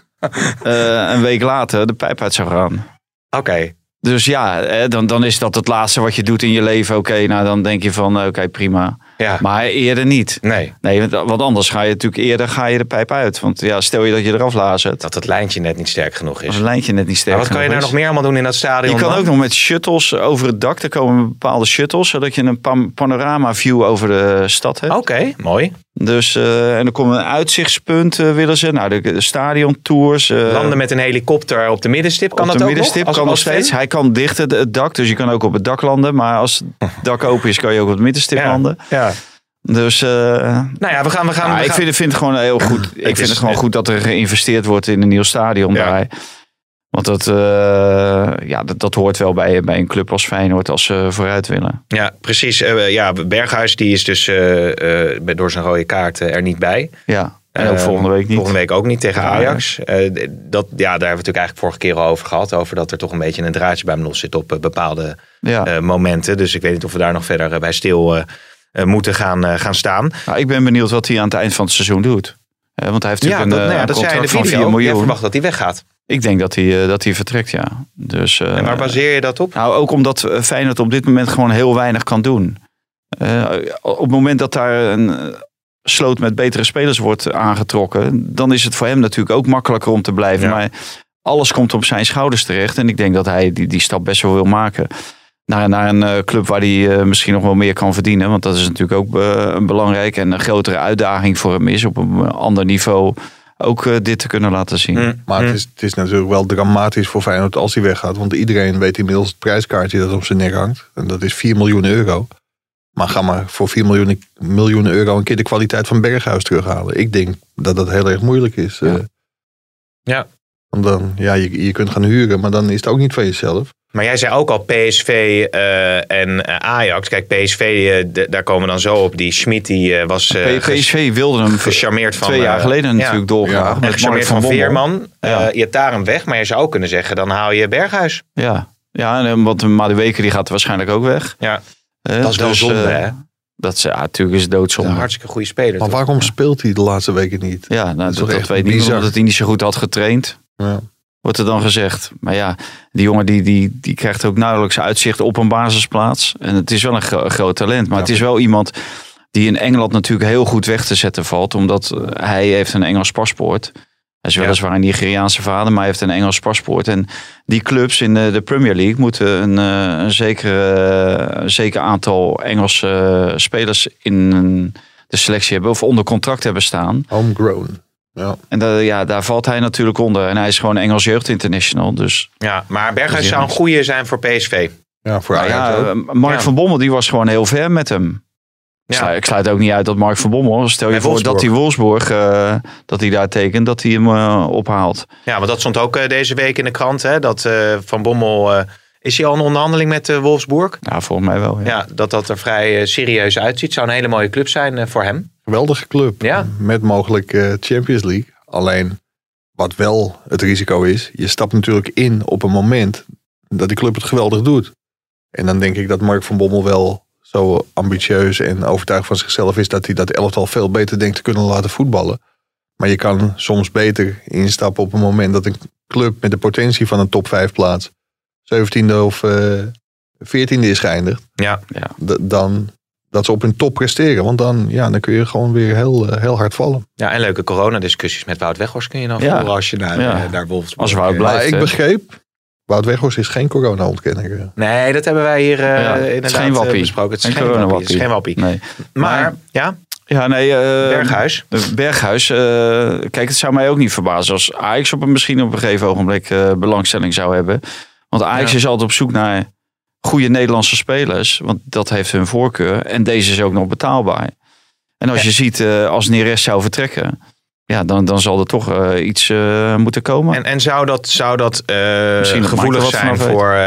een week later de pijp uit zou gaan. Oké. Dus ja, dan is dat het laatste wat je doet in je leven. Oké, nou dan denk je van oké, prima. Ja. Maar eerder niet. Nee, want anders ga je natuurlijk eerder de pijp uit. Want ja, stel je dat je eraf lazert. Dat het lijntje net niet sterk genoeg is. Maar wat kan je daar nog meer allemaal doen in dat stadion? Je kan ook nog met shuttles over het dak. Er komen bepaalde shuttles, zodat je een panorama view over de stad hebt. Oké, mooi. Dus, en er komt een uitzichtspunt, willen ze. Nou, de stadiontours. Landen met een helikopter op de middenstip, kan dat ook nog? Op de middenstip kan nog steeds. Hij kan dicht het dak, dus je kan ook op het dak landen. Maar als het dak open is, kan je ook op het middenstip landen. Ja. Dus, nou ja, we gaan. Ik vind het gewoon heel goed. Ik vind het gewoon goed dat er geïnvesteerd wordt in een nieuw stadion daar. Want dat hoort wel bij een club als Feyenoord als ze vooruit willen. Ja, precies. Berghuis die is dus door zijn rode kaart er niet bij. Ja, en ook volgende week niet. Volgende week ook niet tegen Ajax. Daar hebben we natuurlijk eigenlijk vorige keer al over gehad. Over dat er toch een beetje een draadje bij hem los zit op bepaalde momenten. Dus ik weet niet of we daar nog verder bij stil moeten gaan staan. Nou, ik ben benieuwd wat hij aan het eind van het seizoen doet. Want hij heeft natuurlijk een contract van 4 miljoen. Jij verwacht dat hij weggaat. Ik denk dat hij vertrekt, ja. Dus, en waar baseer je dat op? Nou, ook omdat Feyenoord op dit moment gewoon heel weinig kan doen. Op het moment dat daar een sloot met betere spelers wordt aangetrokken, dan is het voor hem natuurlijk ook makkelijker om te blijven. Ja. Maar alles komt op zijn schouders terecht. En ik denk dat hij die stap best wel wil maken. naar een club waar hij misschien nog wel meer kan verdienen. Want dat is natuurlijk ook belangrijk. En een grotere uitdaging voor hem is op een ander niveau ook dit te kunnen laten zien. Maar het is natuurlijk wel dramatisch voor Feyenoord als hij weggaat. Want iedereen weet inmiddels het prijskaartje dat op zijn nek hangt. En dat is 4 miljoen euro. Maar ga maar voor 4 miljoen euro een keer de kwaliteit van Berghuis terughalen. Ik denk dat dat heel erg moeilijk is. Ja. Want dan, je kunt gaan huren, maar dan is het ook niet van jezelf. Maar jij zei ook al PSV en Ajax. Kijk, PSV, daar komen we dan zo op. Die Schmid, die was PSV wilde hem gecharmeerd van 2 jaar geleden natuurlijk doorgaan. Met gecharmeerd van Veerman. Je hebt daar hem weg. Maar je zou ook kunnen zeggen, dan haal je Berghuis. Want Madueke die gaat waarschijnlijk ook weg. Ja, dat is wel zonde, hè? Natuurlijk is het doodzonde. Een hartstikke goede speler. Maar waarom speelt hij de laatste weken niet? Ja, dat weet niemand, omdat hij niet zo goed had getraind. Ja. Wordt er dan gezegd. Maar ja, die jongen die krijgt ook nauwelijks uitzicht op een basisplaats. En het is wel een groot talent. Maar het is wel iemand die in Engeland natuurlijk heel goed weg te zetten valt. Omdat hij heeft een Engels paspoort. Hij is weliswaar een Nigeriaanse vader, maar hij heeft een Engels paspoort. En die clubs in de Premier League moeten een zeker aantal Engelse spelers in de selectie hebben. Of onder contract hebben staan. Homegrown. Ja. En daar valt hij natuurlijk onder. En hij is gewoon Engels jeugd international. Dus. Ja, maar Berghuis zou een goeie zijn voor PSV. Ja, voor Ajax ook. Mark van Bommel die was gewoon heel ver met hem. Ja. Ik sluit ook niet uit dat Mark van Bommel, stel je voor dat hij Wolfsburg, dat hij daar tekent, dat hij hem ophaalt. Ja, want dat stond ook deze week in de krant. Hè, dat Van Bommel, is hij al in onderhandeling met Wolfsburg? Ja, volgens mij wel. Ja, dat er vrij serieus uitziet. Zou een hele mooie club zijn voor hem. Geweldige club. Ja. Met mogelijk Champions League. Alleen, wat wel het risico is, je stapt natuurlijk in op een moment dat die club het geweldig doet. En dan denk ik dat Mark van Bommel wel zo ambitieus en overtuigd van zichzelf is dat hij dat elftal veel beter denkt te kunnen laten voetballen. Maar je kan soms beter instappen op een moment dat een club met de potentie van een top 5 plaats 17e of 14e is geëindigd. Ja. Dan dat ze op hun top presteren. Want dan kun je gewoon weer heel hard vallen. Ja, en leuke coronadiscussies met Wout Weghorst kun je dan voeren als je naar Wolfsburg. Als Wout blijft. Maar ik begreep, Wout Weghorst is geen corona-ontkenner. Nee, dat hebben wij hier inderdaad besproken. Het is geen wappie. Nee. Maar, ja? Ja, nee. Berghuis. Kijk, het zou mij ook niet verbazen als Ajax misschien op een gegeven ogenblik belangstelling zou hebben. Want Ajax is altijd op zoek naar goede Nederlandse spelers. Want dat heeft hun voorkeur. En deze is ook nog betaalbaar. En als je ziet, als Neres zou vertrekken, ja, dan zal er toch iets moeten komen. En zou dat gevoelig zijn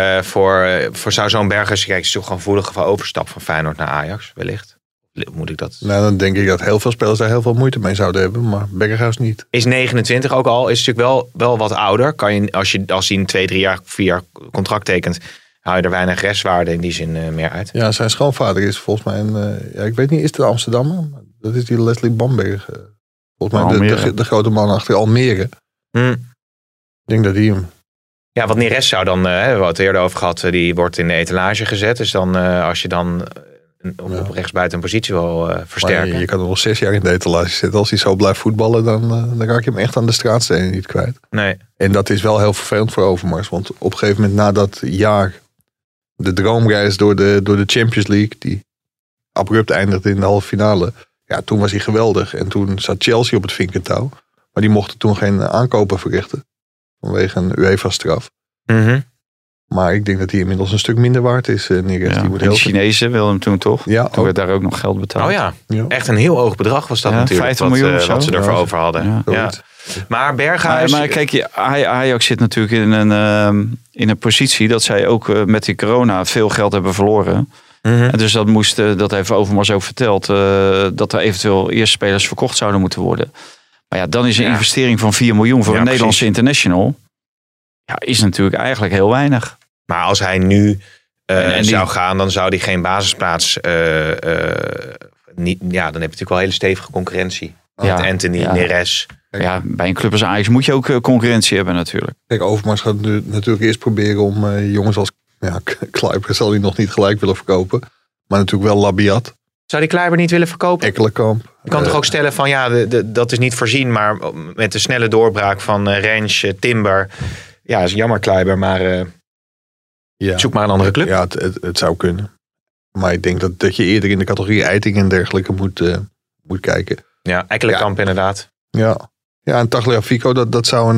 voor zou zo'n Berghuis, kijk, is toch gewoon gevoelig van overstap van Feyenoord naar Ajax, wellicht? Moet ik dat? Nou, dan denk ik dat heel veel spelers daar heel veel moeite mee zouden hebben, maar Berghuis niet. Is 29 ook al, is natuurlijk wel wat ouder. Kan je, als hij een 2, 3 jaar, 4 jaar contract tekent, haal je er weinig restwaarde in die zin meer uit. Ja, zijn schoonvader is volgens mij ik weet niet, is het Amsterdammer? Dat is die Leslie Bamberg. Volgens mij de grote man achter Almere. Ik denk dat die hem. Ja, wat Neres zou dan, we hadden het eerder over gehad, die wordt in de etalage gezet. Dus dan, als je dan op rechtsbuiten een positie wil versterken. Maar je kan er nog 6 jaar in de etalage zitten. Als hij zo blijft voetballen, dan raak je hem echt aan de straatstenen niet kwijt. Nee. En dat is wel heel vervelend voor Overmars. Want op een gegeven moment na dat jaar, de droomreis door de Champions League, die abrupt eindigde in de halve finale. Ja, toen was hij geweldig. En toen zat Chelsea op het vinkentouw. Maar die mochten toen geen aankopen verrichten. Vanwege een UEFA-straf. Mm-hmm. Maar ik denk dat hij inmiddels een stuk minder waard is. De Chinezen wilden hem toen toch? Ja, toen werd daar ook nog geld betaald. Oh ja, echt een heel hoog bedrag was dat natuurlijk. 50 miljoen wat ze ervoor over hadden. Ja. Maar Berghuis. Maar kijk, Ajax zit natuurlijk in een positie dat zij ook met die corona veel geld hebben verloren. Mm-hmm. En dus dat heeft Overmars ook verteld, dat er eventueel eerst spelers verkocht zouden moeten worden. Maar ja, dan is een investering van 4 miljoen voor een Nederlandse international. Ja, is natuurlijk eigenlijk heel weinig. Maar als hij nu zou gaan, dan zou hij geen basisplaats niet. Ja, dan heb je natuurlijk wel hele stevige concurrentie. Met Anthony, Neres. Ja, bij een club als Ajax moet je ook concurrentie hebben natuurlijk. Kijk, Overmars gaat natuurlijk eerst proberen om jongens als Kluivert zal hij nog niet gelijk willen verkopen. Maar natuurlijk wel Labiat. Zou die Kluivert niet willen verkopen? Ekkelenkamp. Je kan toch ook stellen van dat is niet voorzien. Maar met de snelle doorbraak van Rens, Timber. Ja, is jammer Kluivert. Maar Zoek maar een andere club. Ja, het zou kunnen. Maar ik denk dat je eerder in de categorie Eiting en dergelijke moet kijken. Ja, Ekkelenkamp inderdaad. Ja, en Tagliafico, dat zou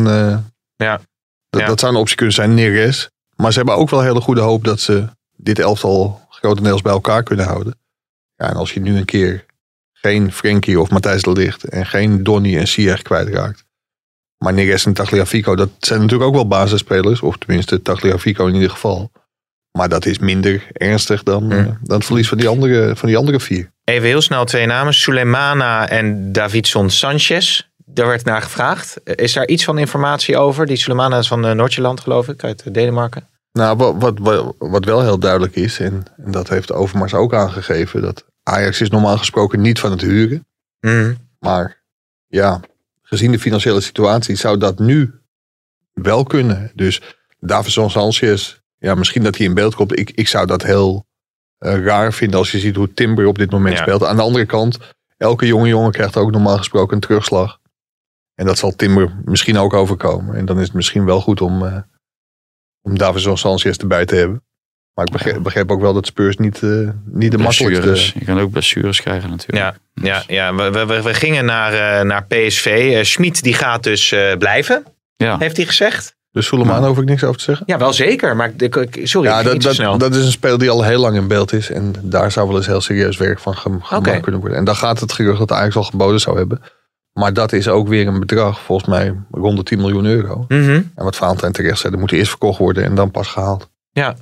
dat zou een optie kunnen zijn. Neres. Maar ze hebben ook wel hele goede hoop dat ze dit elftal grotendeels bij elkaar kunnen houden. Ja, en als je nu een keer geen Frenkie of Matthijs de Ligt en geen Donny en Ziyech kwijtraakt. Maar Neres en Tagliafico, dat zijn natuurlijk ook wel basisspelers. Of tenminste Tagliafico in ieder geval. Maar dat is minder ernstig dan het verlies van die andere 4. Even heel snel 2 namen. Sulemana en Davinson Sanchez. Daar werd naar gevraagd. Is daar iets van informatie over? Die Sulemana is van Noordjylland, geloof ik, uit Denemarken. Nou, wat wel heel duidelijk is, en dat heeft Overmars ook aangegeven, dat Ajax is normaal gesproken niet van het huren. Maar ja, gezien de financiële situatie zou dat nu wel kunnen. Dus Davinson Sanchez, ja, misschien dat hij in beeld komt. Ik zou dat heel raar vinden als je ziet hoe Timber op dit moment speelt. Aan de andere kant, elke jonge jongen krijgt ook normaal gesproken een terugslag. En dat zal Timber misschien ook overkomen. En dan is het misschien wel goed om Davinson Sanchez erbij te hebben. Maar ik begreep ook wel dat Spurs niet de makkelijkste... Je kan ook blessures krijgen natuurlijk. Ja. We gingen naar PSV. Schmid die gaat dus blijven, heeft hij gezegd. Dus Suleiman hoef ik niks over te zeggen? Ja, wel zeker. Maar sorry, ik ging niet zo snel. Dat is een speler die al heel lang in beeld is. En daar zou wel eens heel serieus werk van gemaakt kunnen worden. En dan gaat het gerucht dat Ajax al geboden zou hebben. Maar dat is ook weer een bedrag, volgens mij rond de 10 miljoen euro. En wat Valentijn terecht zei, dat moet eerst verkocht worden en dan pas gehaald. Ja.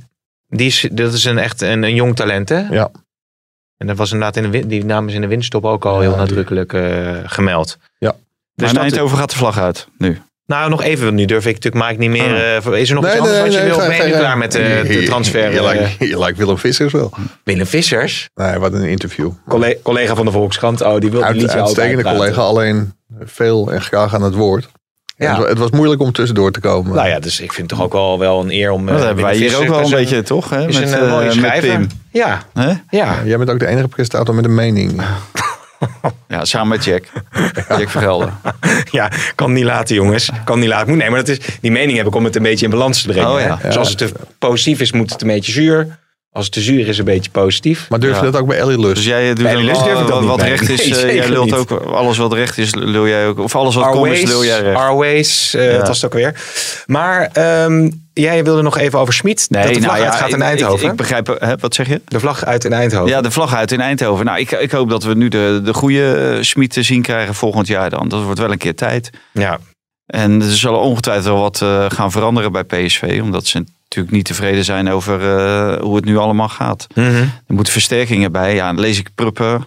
Dat is echt een jong talent, hè? Ja. En dat was inderdaad die naam is in de winststop ook al heel nadrukkelijk gemeld. Ja. Dus maar Eindhoven gaat de vlag uit, nu. Nou, nog even. Nu durf ik natuurlijk Mike niet meer... Is er nog iets anders wat je wil? Ben je nu klaar met de transfer? Je lijkt Willem Vissers wel. Willem Vissers? Nee, wat een interview. Collega van de Volkskrant. Oh, die wil niet zo uitstekende collega, alleen veel en graag aan het woord. Ja. Het was moeilijk om tussendoor te komen. Nou ja, dus ik vind het toch ook wel een eer om... Dat hebben wij hier ook wel een beetje, toch? Hè? Is een mooie schrijver. Met Pim. Ja. Jij bent ook de enige presentator met een mening. Ja, samen met Jack. Jack Vergelder. Ja, kan niet laten, jongens. Kan niet laten. Nee, maar die mening heb ik om het een beetje in balans te brengen. Dus als het te positief is, moet het een beetje zuur. Als het te zuur is, een beetje positief. Maar durf je dat ook bij Ellie Lust? Dus jij doet wat recht is. Jij lult ook alles wat recht is, lul jij ook. Of alles wat komisch is, lul jij recht. Arways, dat was het ook weer. Maar jij wilde nog even over Schmid. Nee, dat de vlag uitgaat in Eindhoven. Ik begrijp, wat zeg je? De vlag uit in Eindhoven. Ja, de vlag uit in Eindhoven. Nou, ik hoop dat we nu de goede Schmid te zien krijgen volgend jaar dan. Dat wordt wel een keer tijd. Ja. En er zal ongetwijfeld wel wat gaan veranderen bij PSV. Omdat ze natuurlijk niet tevreden zijn over hoe het nu allemaal gaat. Er moeten versterkingen bij. Ja, dan lees ik Prupper.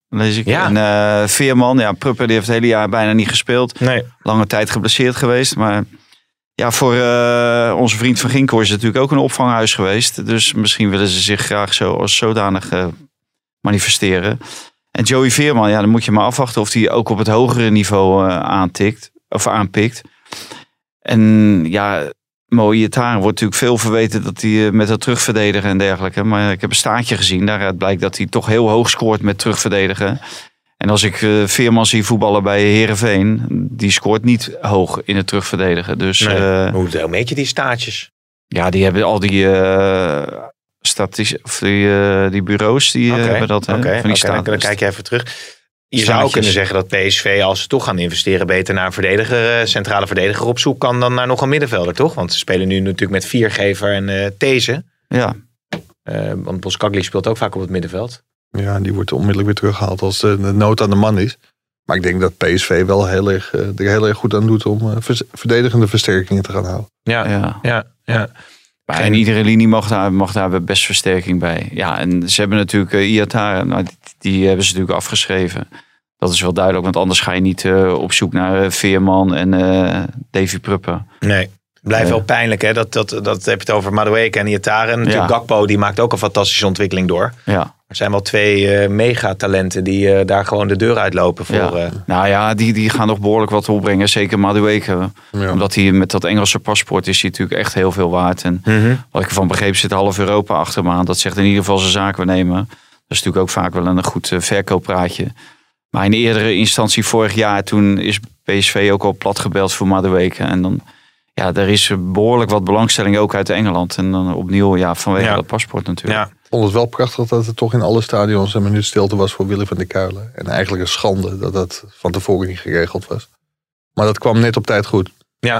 En Veerman. Ja, Prupper die heeft het hele jaar bijna niet gespeeld. Nee. Lange tijd geblesseerd geweest. Maar ja, voor onze vriend Van Ginkel is het natuurlijk ook een opvanghuis geweest. Dus misschien willen ze zich graag als zodanig manifesteren. En Joey Veerman, ja, dan moet je maar afwachten of hij ook op het hogere niveau aanpikt. En ja, Mo Iataren wordt natuurlijk veel verweten dat hij met het terugverdedigen en dergelijke. Maar ik heb een staartje gezien. Daaruit blijkt dat hij toch heel hoog scoort met terugverdedigen. En als ik Veerman zie voetballen bij Heerenveen, die scoort niet hoog in het terugverdedigen. Dus, hoe meet je die staartjes? Ja, die hebben al die die bureaus die hebben dat. Van die dan kijk je even terug. Je zou kunnen zeggen dat PSV, als ze toch gaan investeren, beter naar een centrale verdediger op zoek kan dan naar nog een middenvelder, toch? Want ze spelen nu natuurlijk met Viergever en These. Ja. Want Boskagli speelt ook vaak op het middenveld. Ja, die wordt onmiddellijk weer teruggehaald als de nood aan de man is. Maar ik denk dat PSV wel er heel erg goed aan doet om verdedigende versterkingen te gaan houden. Ja. Maar in iedere linie mag daar best versterking bij. Ja, en ze hebben natuurlijk Iataren, nou, die hebben ze natuurlijk afgeschreven. Dat is wel duidelijk, want anders ga je niet op zoek naar Veerman en Davy Prupper. Nee, blijft wel pijnlijk, hè? Dat heb je het over Madueke en Iataren. Natuurlijk Gakpo, die maakt ook een fantastische ontwikkeling door. Ja. Er zijn wel 2 megatalenten die daar gewoon de deur uitlopen voor. Nou ja, die gaan nog behoorlijk wat opbrengen. Zeker Madueke. Ja. Omdat hij met dat Engelse paspoort is hij natuurlijk echt heel veel waard. En wat ik ervan begreep zit half Europa achter me aan. Dat zegt in ieder geval zijn zaken nemen. Dat is natuurlijk ook vaak wel een goed verkooppraatje. Maar in eerdere instantie vorig jaar, toen is PSV ook al plat gebeld voor Madueke. En dan Ja, er is behoorlijk wat belangstelling ook uit Engeland. En dan opnieuw vanwege dat paspoort natuurlijk. Ja. Ik vond het wel prachtig dat het toch in alle stadions een minuut stilte was voor Willy van der Kuilen. En eigenlijk een schande dat dat van tevoren niet geregeld was. Maar dat kwam net op tijd goed.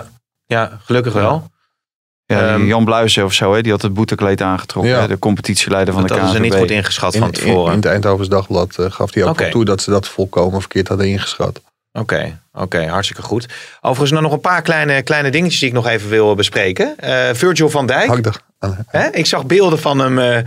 Ja, gelukkig wel. Ja, Jan Bluijsen of zo, die had het boetekleed aangetrokken. Ja. De competitieleider van de KNVB. Dat is er niet goed ingeschat van tevoren. In het Eindhovens Dagblad gaf hij ook wel toe dat ze dat volkomen verkeerd hadden ingeschat. Oké, hartstikke goed. Overigens nog een paar kleine dingetjes die ik nog even wil bespreken. Virgil van Dijk. Ik zag beelden van hem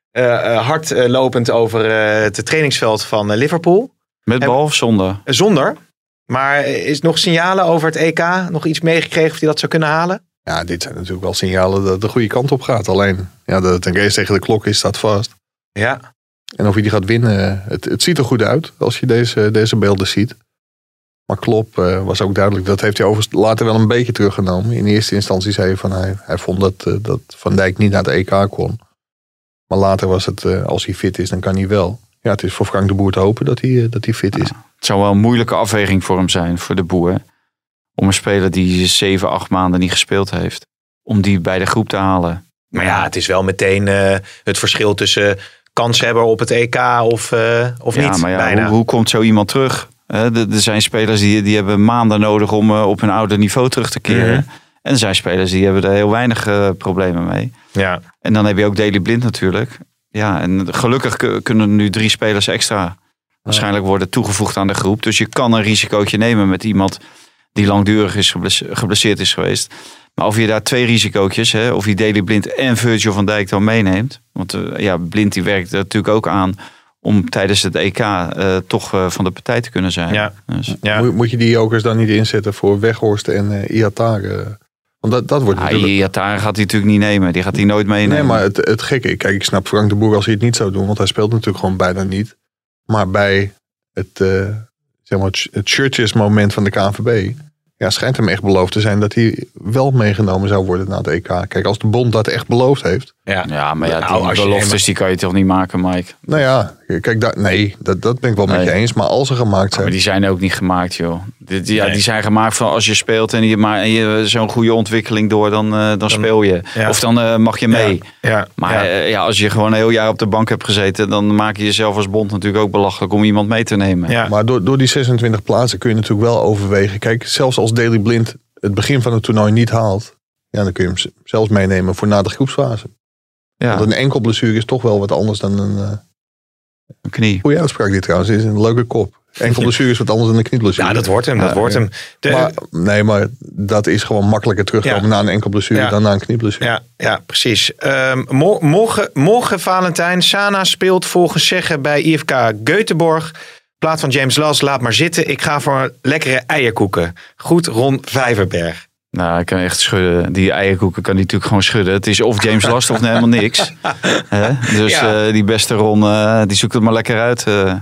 hardlopend over het trainingsveld van Liverpool. Met bal of zonder? Zonder. Maar is nog signalen over het EK? Nog iets meegekregen of hij dat zou kunnen halen? Ja, dit zijn natuurlijk wel signalen dat het de goede kant op gaat. Alleen, dat het een race tegen de klok is, staat vast. Ja. En of hij die gaat winnen, het ziet er goed uit als je deze beelden ziet. Maar Klopp was ook duidelijk, dat heeft hij overigens later wel een beetje teruggenomen. In eerste instantie zei hij van hij vond dat Van Dijk niet naar het EK kon. Maar later was het, als hij fit is, dan kan hij wel. Ja, het is voor Frank de Boer te hopen dat hij fit is. Het zou wel een moeilijke afweging voor hem zijn, voor de Boer. Om een speler die 7-8 maanden niet gespeeld heeft, om die bij de groep te halen. Maar ja, het is wel meteen het verschil tussen kanshebber op het EK of niet. Maar bijna. Hoe komt zo iemand terug? Er zijn spelers die hebben maanden nodig om op hun oude niveau terug te keren. Mm-hmm. En er zijn spelers die hebben er heel weinig problemen mee. Ja. En dan heb je ook Daley Blind natuurlijk. Ja, en gelukkig kunnen er nu 3 spelers extra waarschijnlijk worden toegevoegd aan de groep. Dus je kan een risicootje nemen met iemand die langdurig is geblesseerd is geweest. Maar of je daar 2 risicootjes, of je Daley Blind en Virgil van Dijk dan meeneemt. Want Blind die werkt er natuurlijk ook aan om tijdens het EK toch van de partij te kunnen zijn. Ja. Dus. Ja. Moet je die jokers dan niet inzetten voor Weghorst en Iatare? Want dat wordt natuurlijk... Iatare gaat hij natuurlijk niet nemen. Die gaat hij nooit meenemen. Nee, maar het gekke... Kijk, ik snap Frank de Boer als hij het niet zou doen. Want hij speelt natuurlijk gewoon bijna niet. Maar bij het shirtjesmoment van de KNVB... schijnt hem echt beloofd te zijn dat hij wel meegenomen zou worden naar het EK. Kijk, als de bond dat echt beloofd heeft. Ja, maar die beloftes die kan je toch niet maken, Mike? Nou ja, kijk, dat ben ik wel met je eens. Maar als ze gemaakt zijn... Maar die zijn ook niet gemaakt, joh. Die zijn gemaakt van als je speelt en je zo'n goede ontwikkeling door, dan speel je. Ja. Of dan mag je mee. Ja. Maar als je gewoon een heel jaar op de bank hebt gezeten, dan maak je jezelf als bond natuurlijk ook belachelijk om iemand mee te nemen. Ja. Maar door die 26 plaatsen kun je natuurlijk wel overwegen. Kijk, zelfs als Daley Blind het begin van het toernooi niet haalt, dan kun je hem zelfs meenemen voor na de groepsfase. Ja. Want een enkel blessure is toch wel wat anders dan een knie. Goeie uitspraak dit trouwens, is een leuke kop. Enkel blessure is wat anders dan een knieblessure. Ja, dat wordt hem. Maar dat is gewoon makkelijker terugkomen na een enkel blessure dan na een knieblessure. Ja, precies. Morgen Valentijn. Sana speelt volgens zeggen bij IFK Göteborg. In plaats van James Las, laat maar zitten. Ik ga voor lekkere eierkoeken. Goed, Ron Vijverberg. Nou, ik kan echt schudden. Die eierkoeken kan hij natuurlijk gewoon schudden. Het is of James Last of helemaal niks. Dus die beste Ron, die zoekt het maar lekker uit.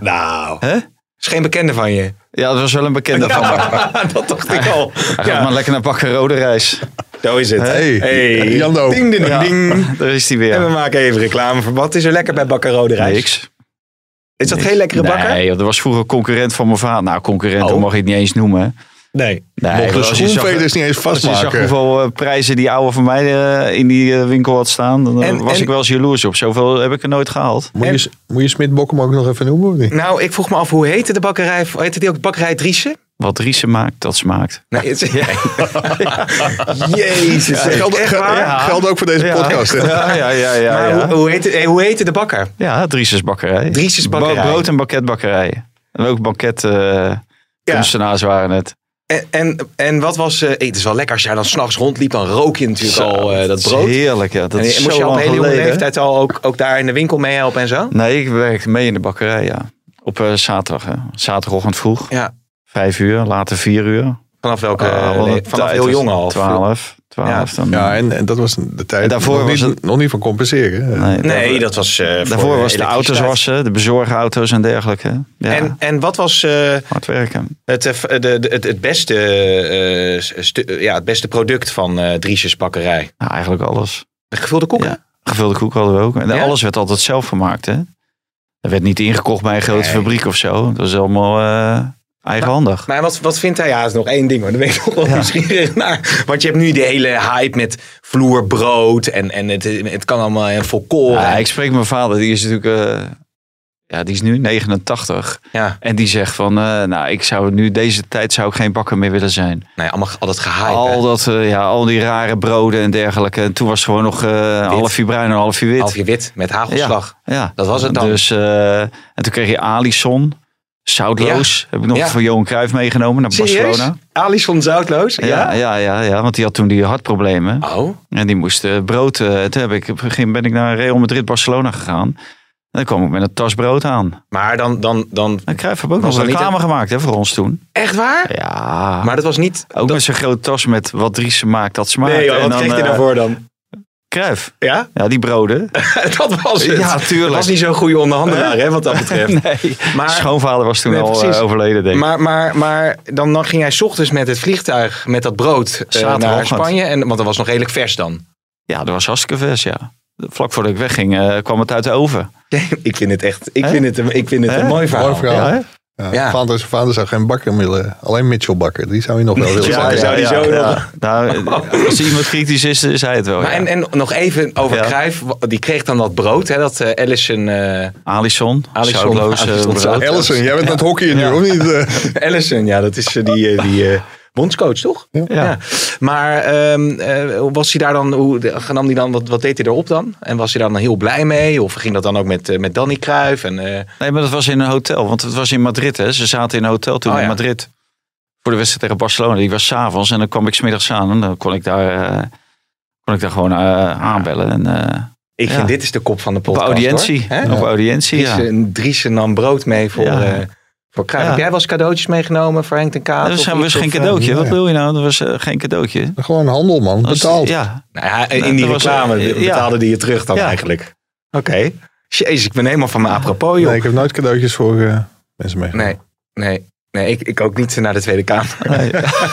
Is geen bekende van je. Ja, dat was wel een bekende van me. Dat dacht ik al. Hij gaat maar lekker naar Bakker Rode Reis. Zo is het. Hey. Jan Doop. Ding, ding, ding. Daar is hij weer. En we maken even reclame voor. Wat is er lekker bij Bakker Rode Reis? Niks. Is dat geen lekkere bakker? Nee, dat was vroeger concurrent van mijn vader. Nou, concurrent mag je het niet eens noemen. Nee. Mocht de schoenveders niet eens vastmaken. Als je zag hoeveel prijzen die oude van mij in die winkel had staan, dan was ik wel eens jaloers op. Zoveel heb ik er nooit gehaald. Moet je Smit Bokkum ook nog even noemen? Of niet? Nou, ik vroeg me af, hoe heette de bakkerij? Heette die ook bakkerij Driessen? Wat Driessen maakt, dat smaakt. Nee, Jezus. Geldt ook voor deze podcast. Hè? Ja. Maar hoe heette de bakker? Ja, Driesses Bakkerij. Driesses Bakkerij. Brood- en banketbakkerij. En ook kunstenaars waren het. En wat was... het is wel lekker als jij dan 's nachts rondliep, dan rook je natuurlijk al dat brood. Heerlijk, ja. Dat is moest je op hele jonge leeftijd al ook daar in de winkel meehelpen en zo? Nee, ik werkte mee in de bakkerij, ja. Op zaterdag, hè. Zaterdagochtend vroeg. Ja. 5 uur, later 4 uur. Vanaf welke? Vanaf heel jong al? 12. Dan, en dat was de tijd daarvoor nog niet van compenseren. Nee, dat was daarvoor was de auto's wassen, de bezorgauto's en dergelijke. Ja. En wat was hard werken. Het beste product van Driesses Bakkerij? Nou, eigenlijk alles. De gevulde koeken? Ja, gevulde koeken hadden we ook. En alles werd altijd zelf gemaakt, hè? Er werd niet ingekocht bij een grote fabriek of zo. Dat was allemaal Eigenhandig. Maar wat vindt hij? Ja, dat is nog één ding hoor. Daar ben ik nog wel nieuwsgierig naar. Want je hebt nu de hele hype met vloerbrood en het kan allemaal vol koren. Ja, ik spreek mijn vader, die is natuurlijk... die is nu 89. Ja. En die zegt van, ik zou nu deze tijd zou ik geen bakker meer willen zijn. Nee, allemaal al dat gehype. Al die rare broden en dergelijke. En toen was het gewoon nog halfje bruin en halfje wit. Halfje wit met hagelslag. Ja. Dat was het dan. Dus, en toen kreeg je Alisson, zoutloos. Heb ik nog voor Johan Cruijff meegenomen naar Barcelona. Alisson zoutloos? Ja, want die had toen die hartproblemen. Oh. En die moest brood. Toen ben ik naar Real Madrid Barcelona gegaan. Dan kwam ik met een tas brood aan. Maar dan Cruijff heeft ook nog reclame gemaakt voor ons toen. Echt waar? Ja. Maar dat was niet... Ook met zo'n grote tas met wat Driessen maakt, dat smaakt. Nee, wat kreeg hij daarvoor dan? Cruijff. Ja? Ja, die broden. Dat was het. Ja, tuurlijk. Dat was niet zo'n goede onderhandelaar, hè, wat dat betreft. Nee, maar schoonvader was toen al overleden, denk ik. Maar dan ging hij 's ochtends met het vliegtuig, met dat brood naar Spanje. Want dat was nog redelijk vers dan. Ja, dat was hartstikke vers, ja. Vlak voordat ik wegging kwam het uit de oven. Ik vind het echt, ik vind het een mooi verhaal. Mooi verhaal. Ja, Ja. Vader zou geen bakker willen. Alleen Mitchell bakker. Die zou je nog wel willen zijn. Nou, als iemand kritisch is hij het wel. Maar en nog even over Cruijff. Die kreeg dan dat brood. Hè, dat Alisson. Zoutloos brood. Alisson, jij bent aan het hockeyen nu, of niet? Alisson, ja. Dat is die bondscoach, toch? Ja. Maar was hij daar dan, nam hij dan, wat deed hij erop dan? En was hij daar dan heel blij mee? Of ging dat dan ook met Danny Cruijff? Nee, maar dat was in een hotel. Want het was in Madrid, hè. Ze zaten in een hotel toen in Madrid. Voor de wedstrijd tegen Barcelona. Die was 's avonds. En dan kwam ik 's middags aan. En dan kon ik daar gewoon aanbellen. En, ik vind dit is de kop van de podcast. Op audiëntie, Driessen nam brood mee voor Cruijff. Heb jij wel eens cadeautjes meegenomen voor Henk ten Kaat? Dat was geen cadeautje. Wat wil je nou? Dat was geen cadeautje. Gewoon handel, man. Betaald. In die reclame betaalde die je terug dan eigenlijk. Oké. Jezus, ik ben helemaal van mijn apropos, joh. Nee, ik heb nooit cadeautjes voor mensen meegenomen. Nee, ik ook niet naar de Tweede Kamer. Nee.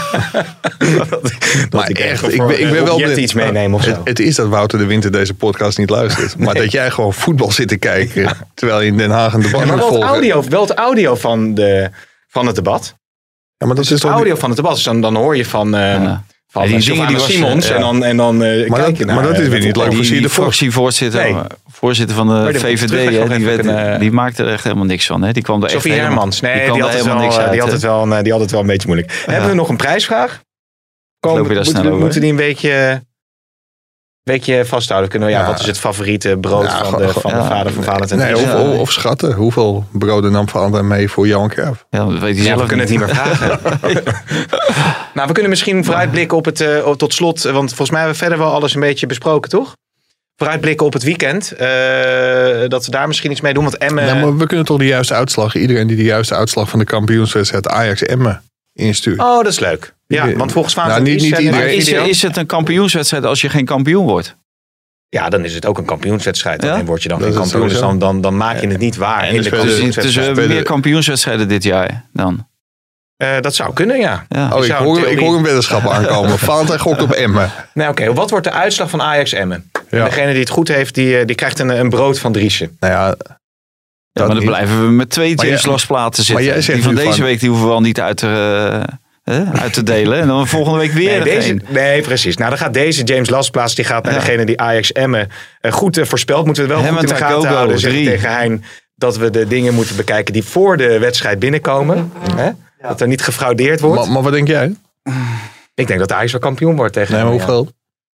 Maar echt, ik ben wel iets meenemen of zo. Het is dat Wouter de Winter deze podcast niet luistert. Maar dat jij gewoon voetbal zit te kijken. Terwijl je in Den Haag een debat moet volgen. Wel het audio van het debat. Ja, maar dat is het audio van het debat. Dus dan hoor je van die dingen die Simons en dan kijk je naar. Maar dat is weer niet leuk. Die fractievoorzitter van de VVD, die maakte er echt helemaal niks van. Hè? Die kwam er echt Sophie Hermans. Nee, die had het wel een beetje moeilijk. Hebben we nog een prijsvraag? Moeten die een weekje vasthouden? Kunnen we, wat is het favoriete brood van de vader van Valentijn? Nee, of schatten. Hoeveel broden nam Valentijn mee voor Johan Cruijff? Ja, dat weet hij zelf. We kunnen het niet meer vragen. Nou, we kunnen misschien vooruitblikken op het tot slot. Want volgens mij hebben we verder wel alles een beetje besproken, toch? Vooruitblikken op het weekend. Dat we daar misschien iets mee doen. Want Emmen... Ja, maar we kunnen toch de juiste uitslag. Iedereen die de juiste uitslag van de kampioenswedstrijd Ajax-Emmen instuurt. Oh, dat is leuk. Ja, want volgens Valentijn niet iedereen. Is het een kampioenswedstrijd als je geen kampioen wordt? Ja, dan is het ook een kampioenswedstrijd. Dan word je dan geen kampioen. Dus dan maak je het niet waar. Dus we hebben meer kampioenswedstrijden dit jaar dan? Dat zou kunnen, ja. Ik hoor een weddenschap aankomen. Valentijn gokt op Emmen. Nee, oké. Wat wordt de uitslag van Ajax-Emmen? En degene die het goed heeft, die krijgt een brood van Driessen. Nou ja... maar dan blijven we met 2 James Lastplaten zitten. Die van deze week die hoeven we al niet uit te delen. En dan volgende week weer Nee, precies. Nou, dan gaat deze James Lastplaats, die gaat naar degene die Ajax-Emmen goed voorspelt. Moeten we het wel goed in de gaten houden. Zeggen tegen Hein dat we de dingen moeten bekijken die voor de wedstrijd binnenkomen. Dat er niet gefraudeerd wordt. Maar wat denk jij? Ik denk dat Ajax wel kampioen wordt tegen maar hoeveel?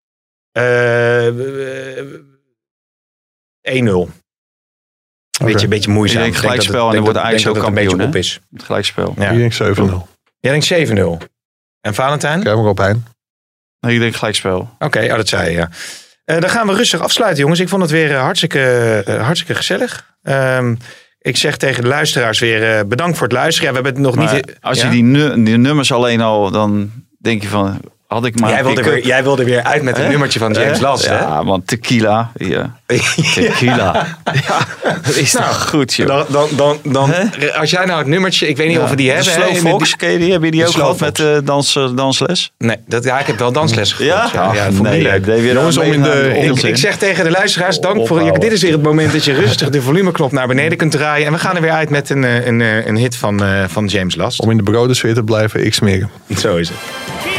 1-0. Een beetje moeizaam. Ik denk gelijkspel en dan wordt Ajax ook kampioen. Op is. Het gelijkspel. Ja. Ik denk 7-0. Jij denkt 7-0. En Valentijn? Kijk maar op Hein. Nee, ik denk gelijkspel. Oké, dat zei je, ja. Dan gaan we rustig afsluiten, jongens. Ik vond het weer hartstikke gezellig. Ik zeg tegen de luisteraars weer bedankt voor het luisteren. Ja, we hebben het nog niet... Als je die nummers alleen al, dan denk je van... had ik maar Jij wilde weer uit met een nummertje van James Last, hè? Ja, want tequila. Ja. Tequila. Dat is toch goed, joh. Dan als jij nou het nummertje... Ik weet niet of we die hebben. Slow Fox, heb je die ook gehad met dansles? Nee, ik heb wel dansles gevolgd. Ja, Jongens, ik zeg tegen de luisteraars, dank voor... Dit is weer het moment dat je rustig de volumeknop naar beneden kunt draaien. En we gaan er weer uit met een hit van James Last. Om in de broodensfeer te blijven, ik smeren. Zo is het.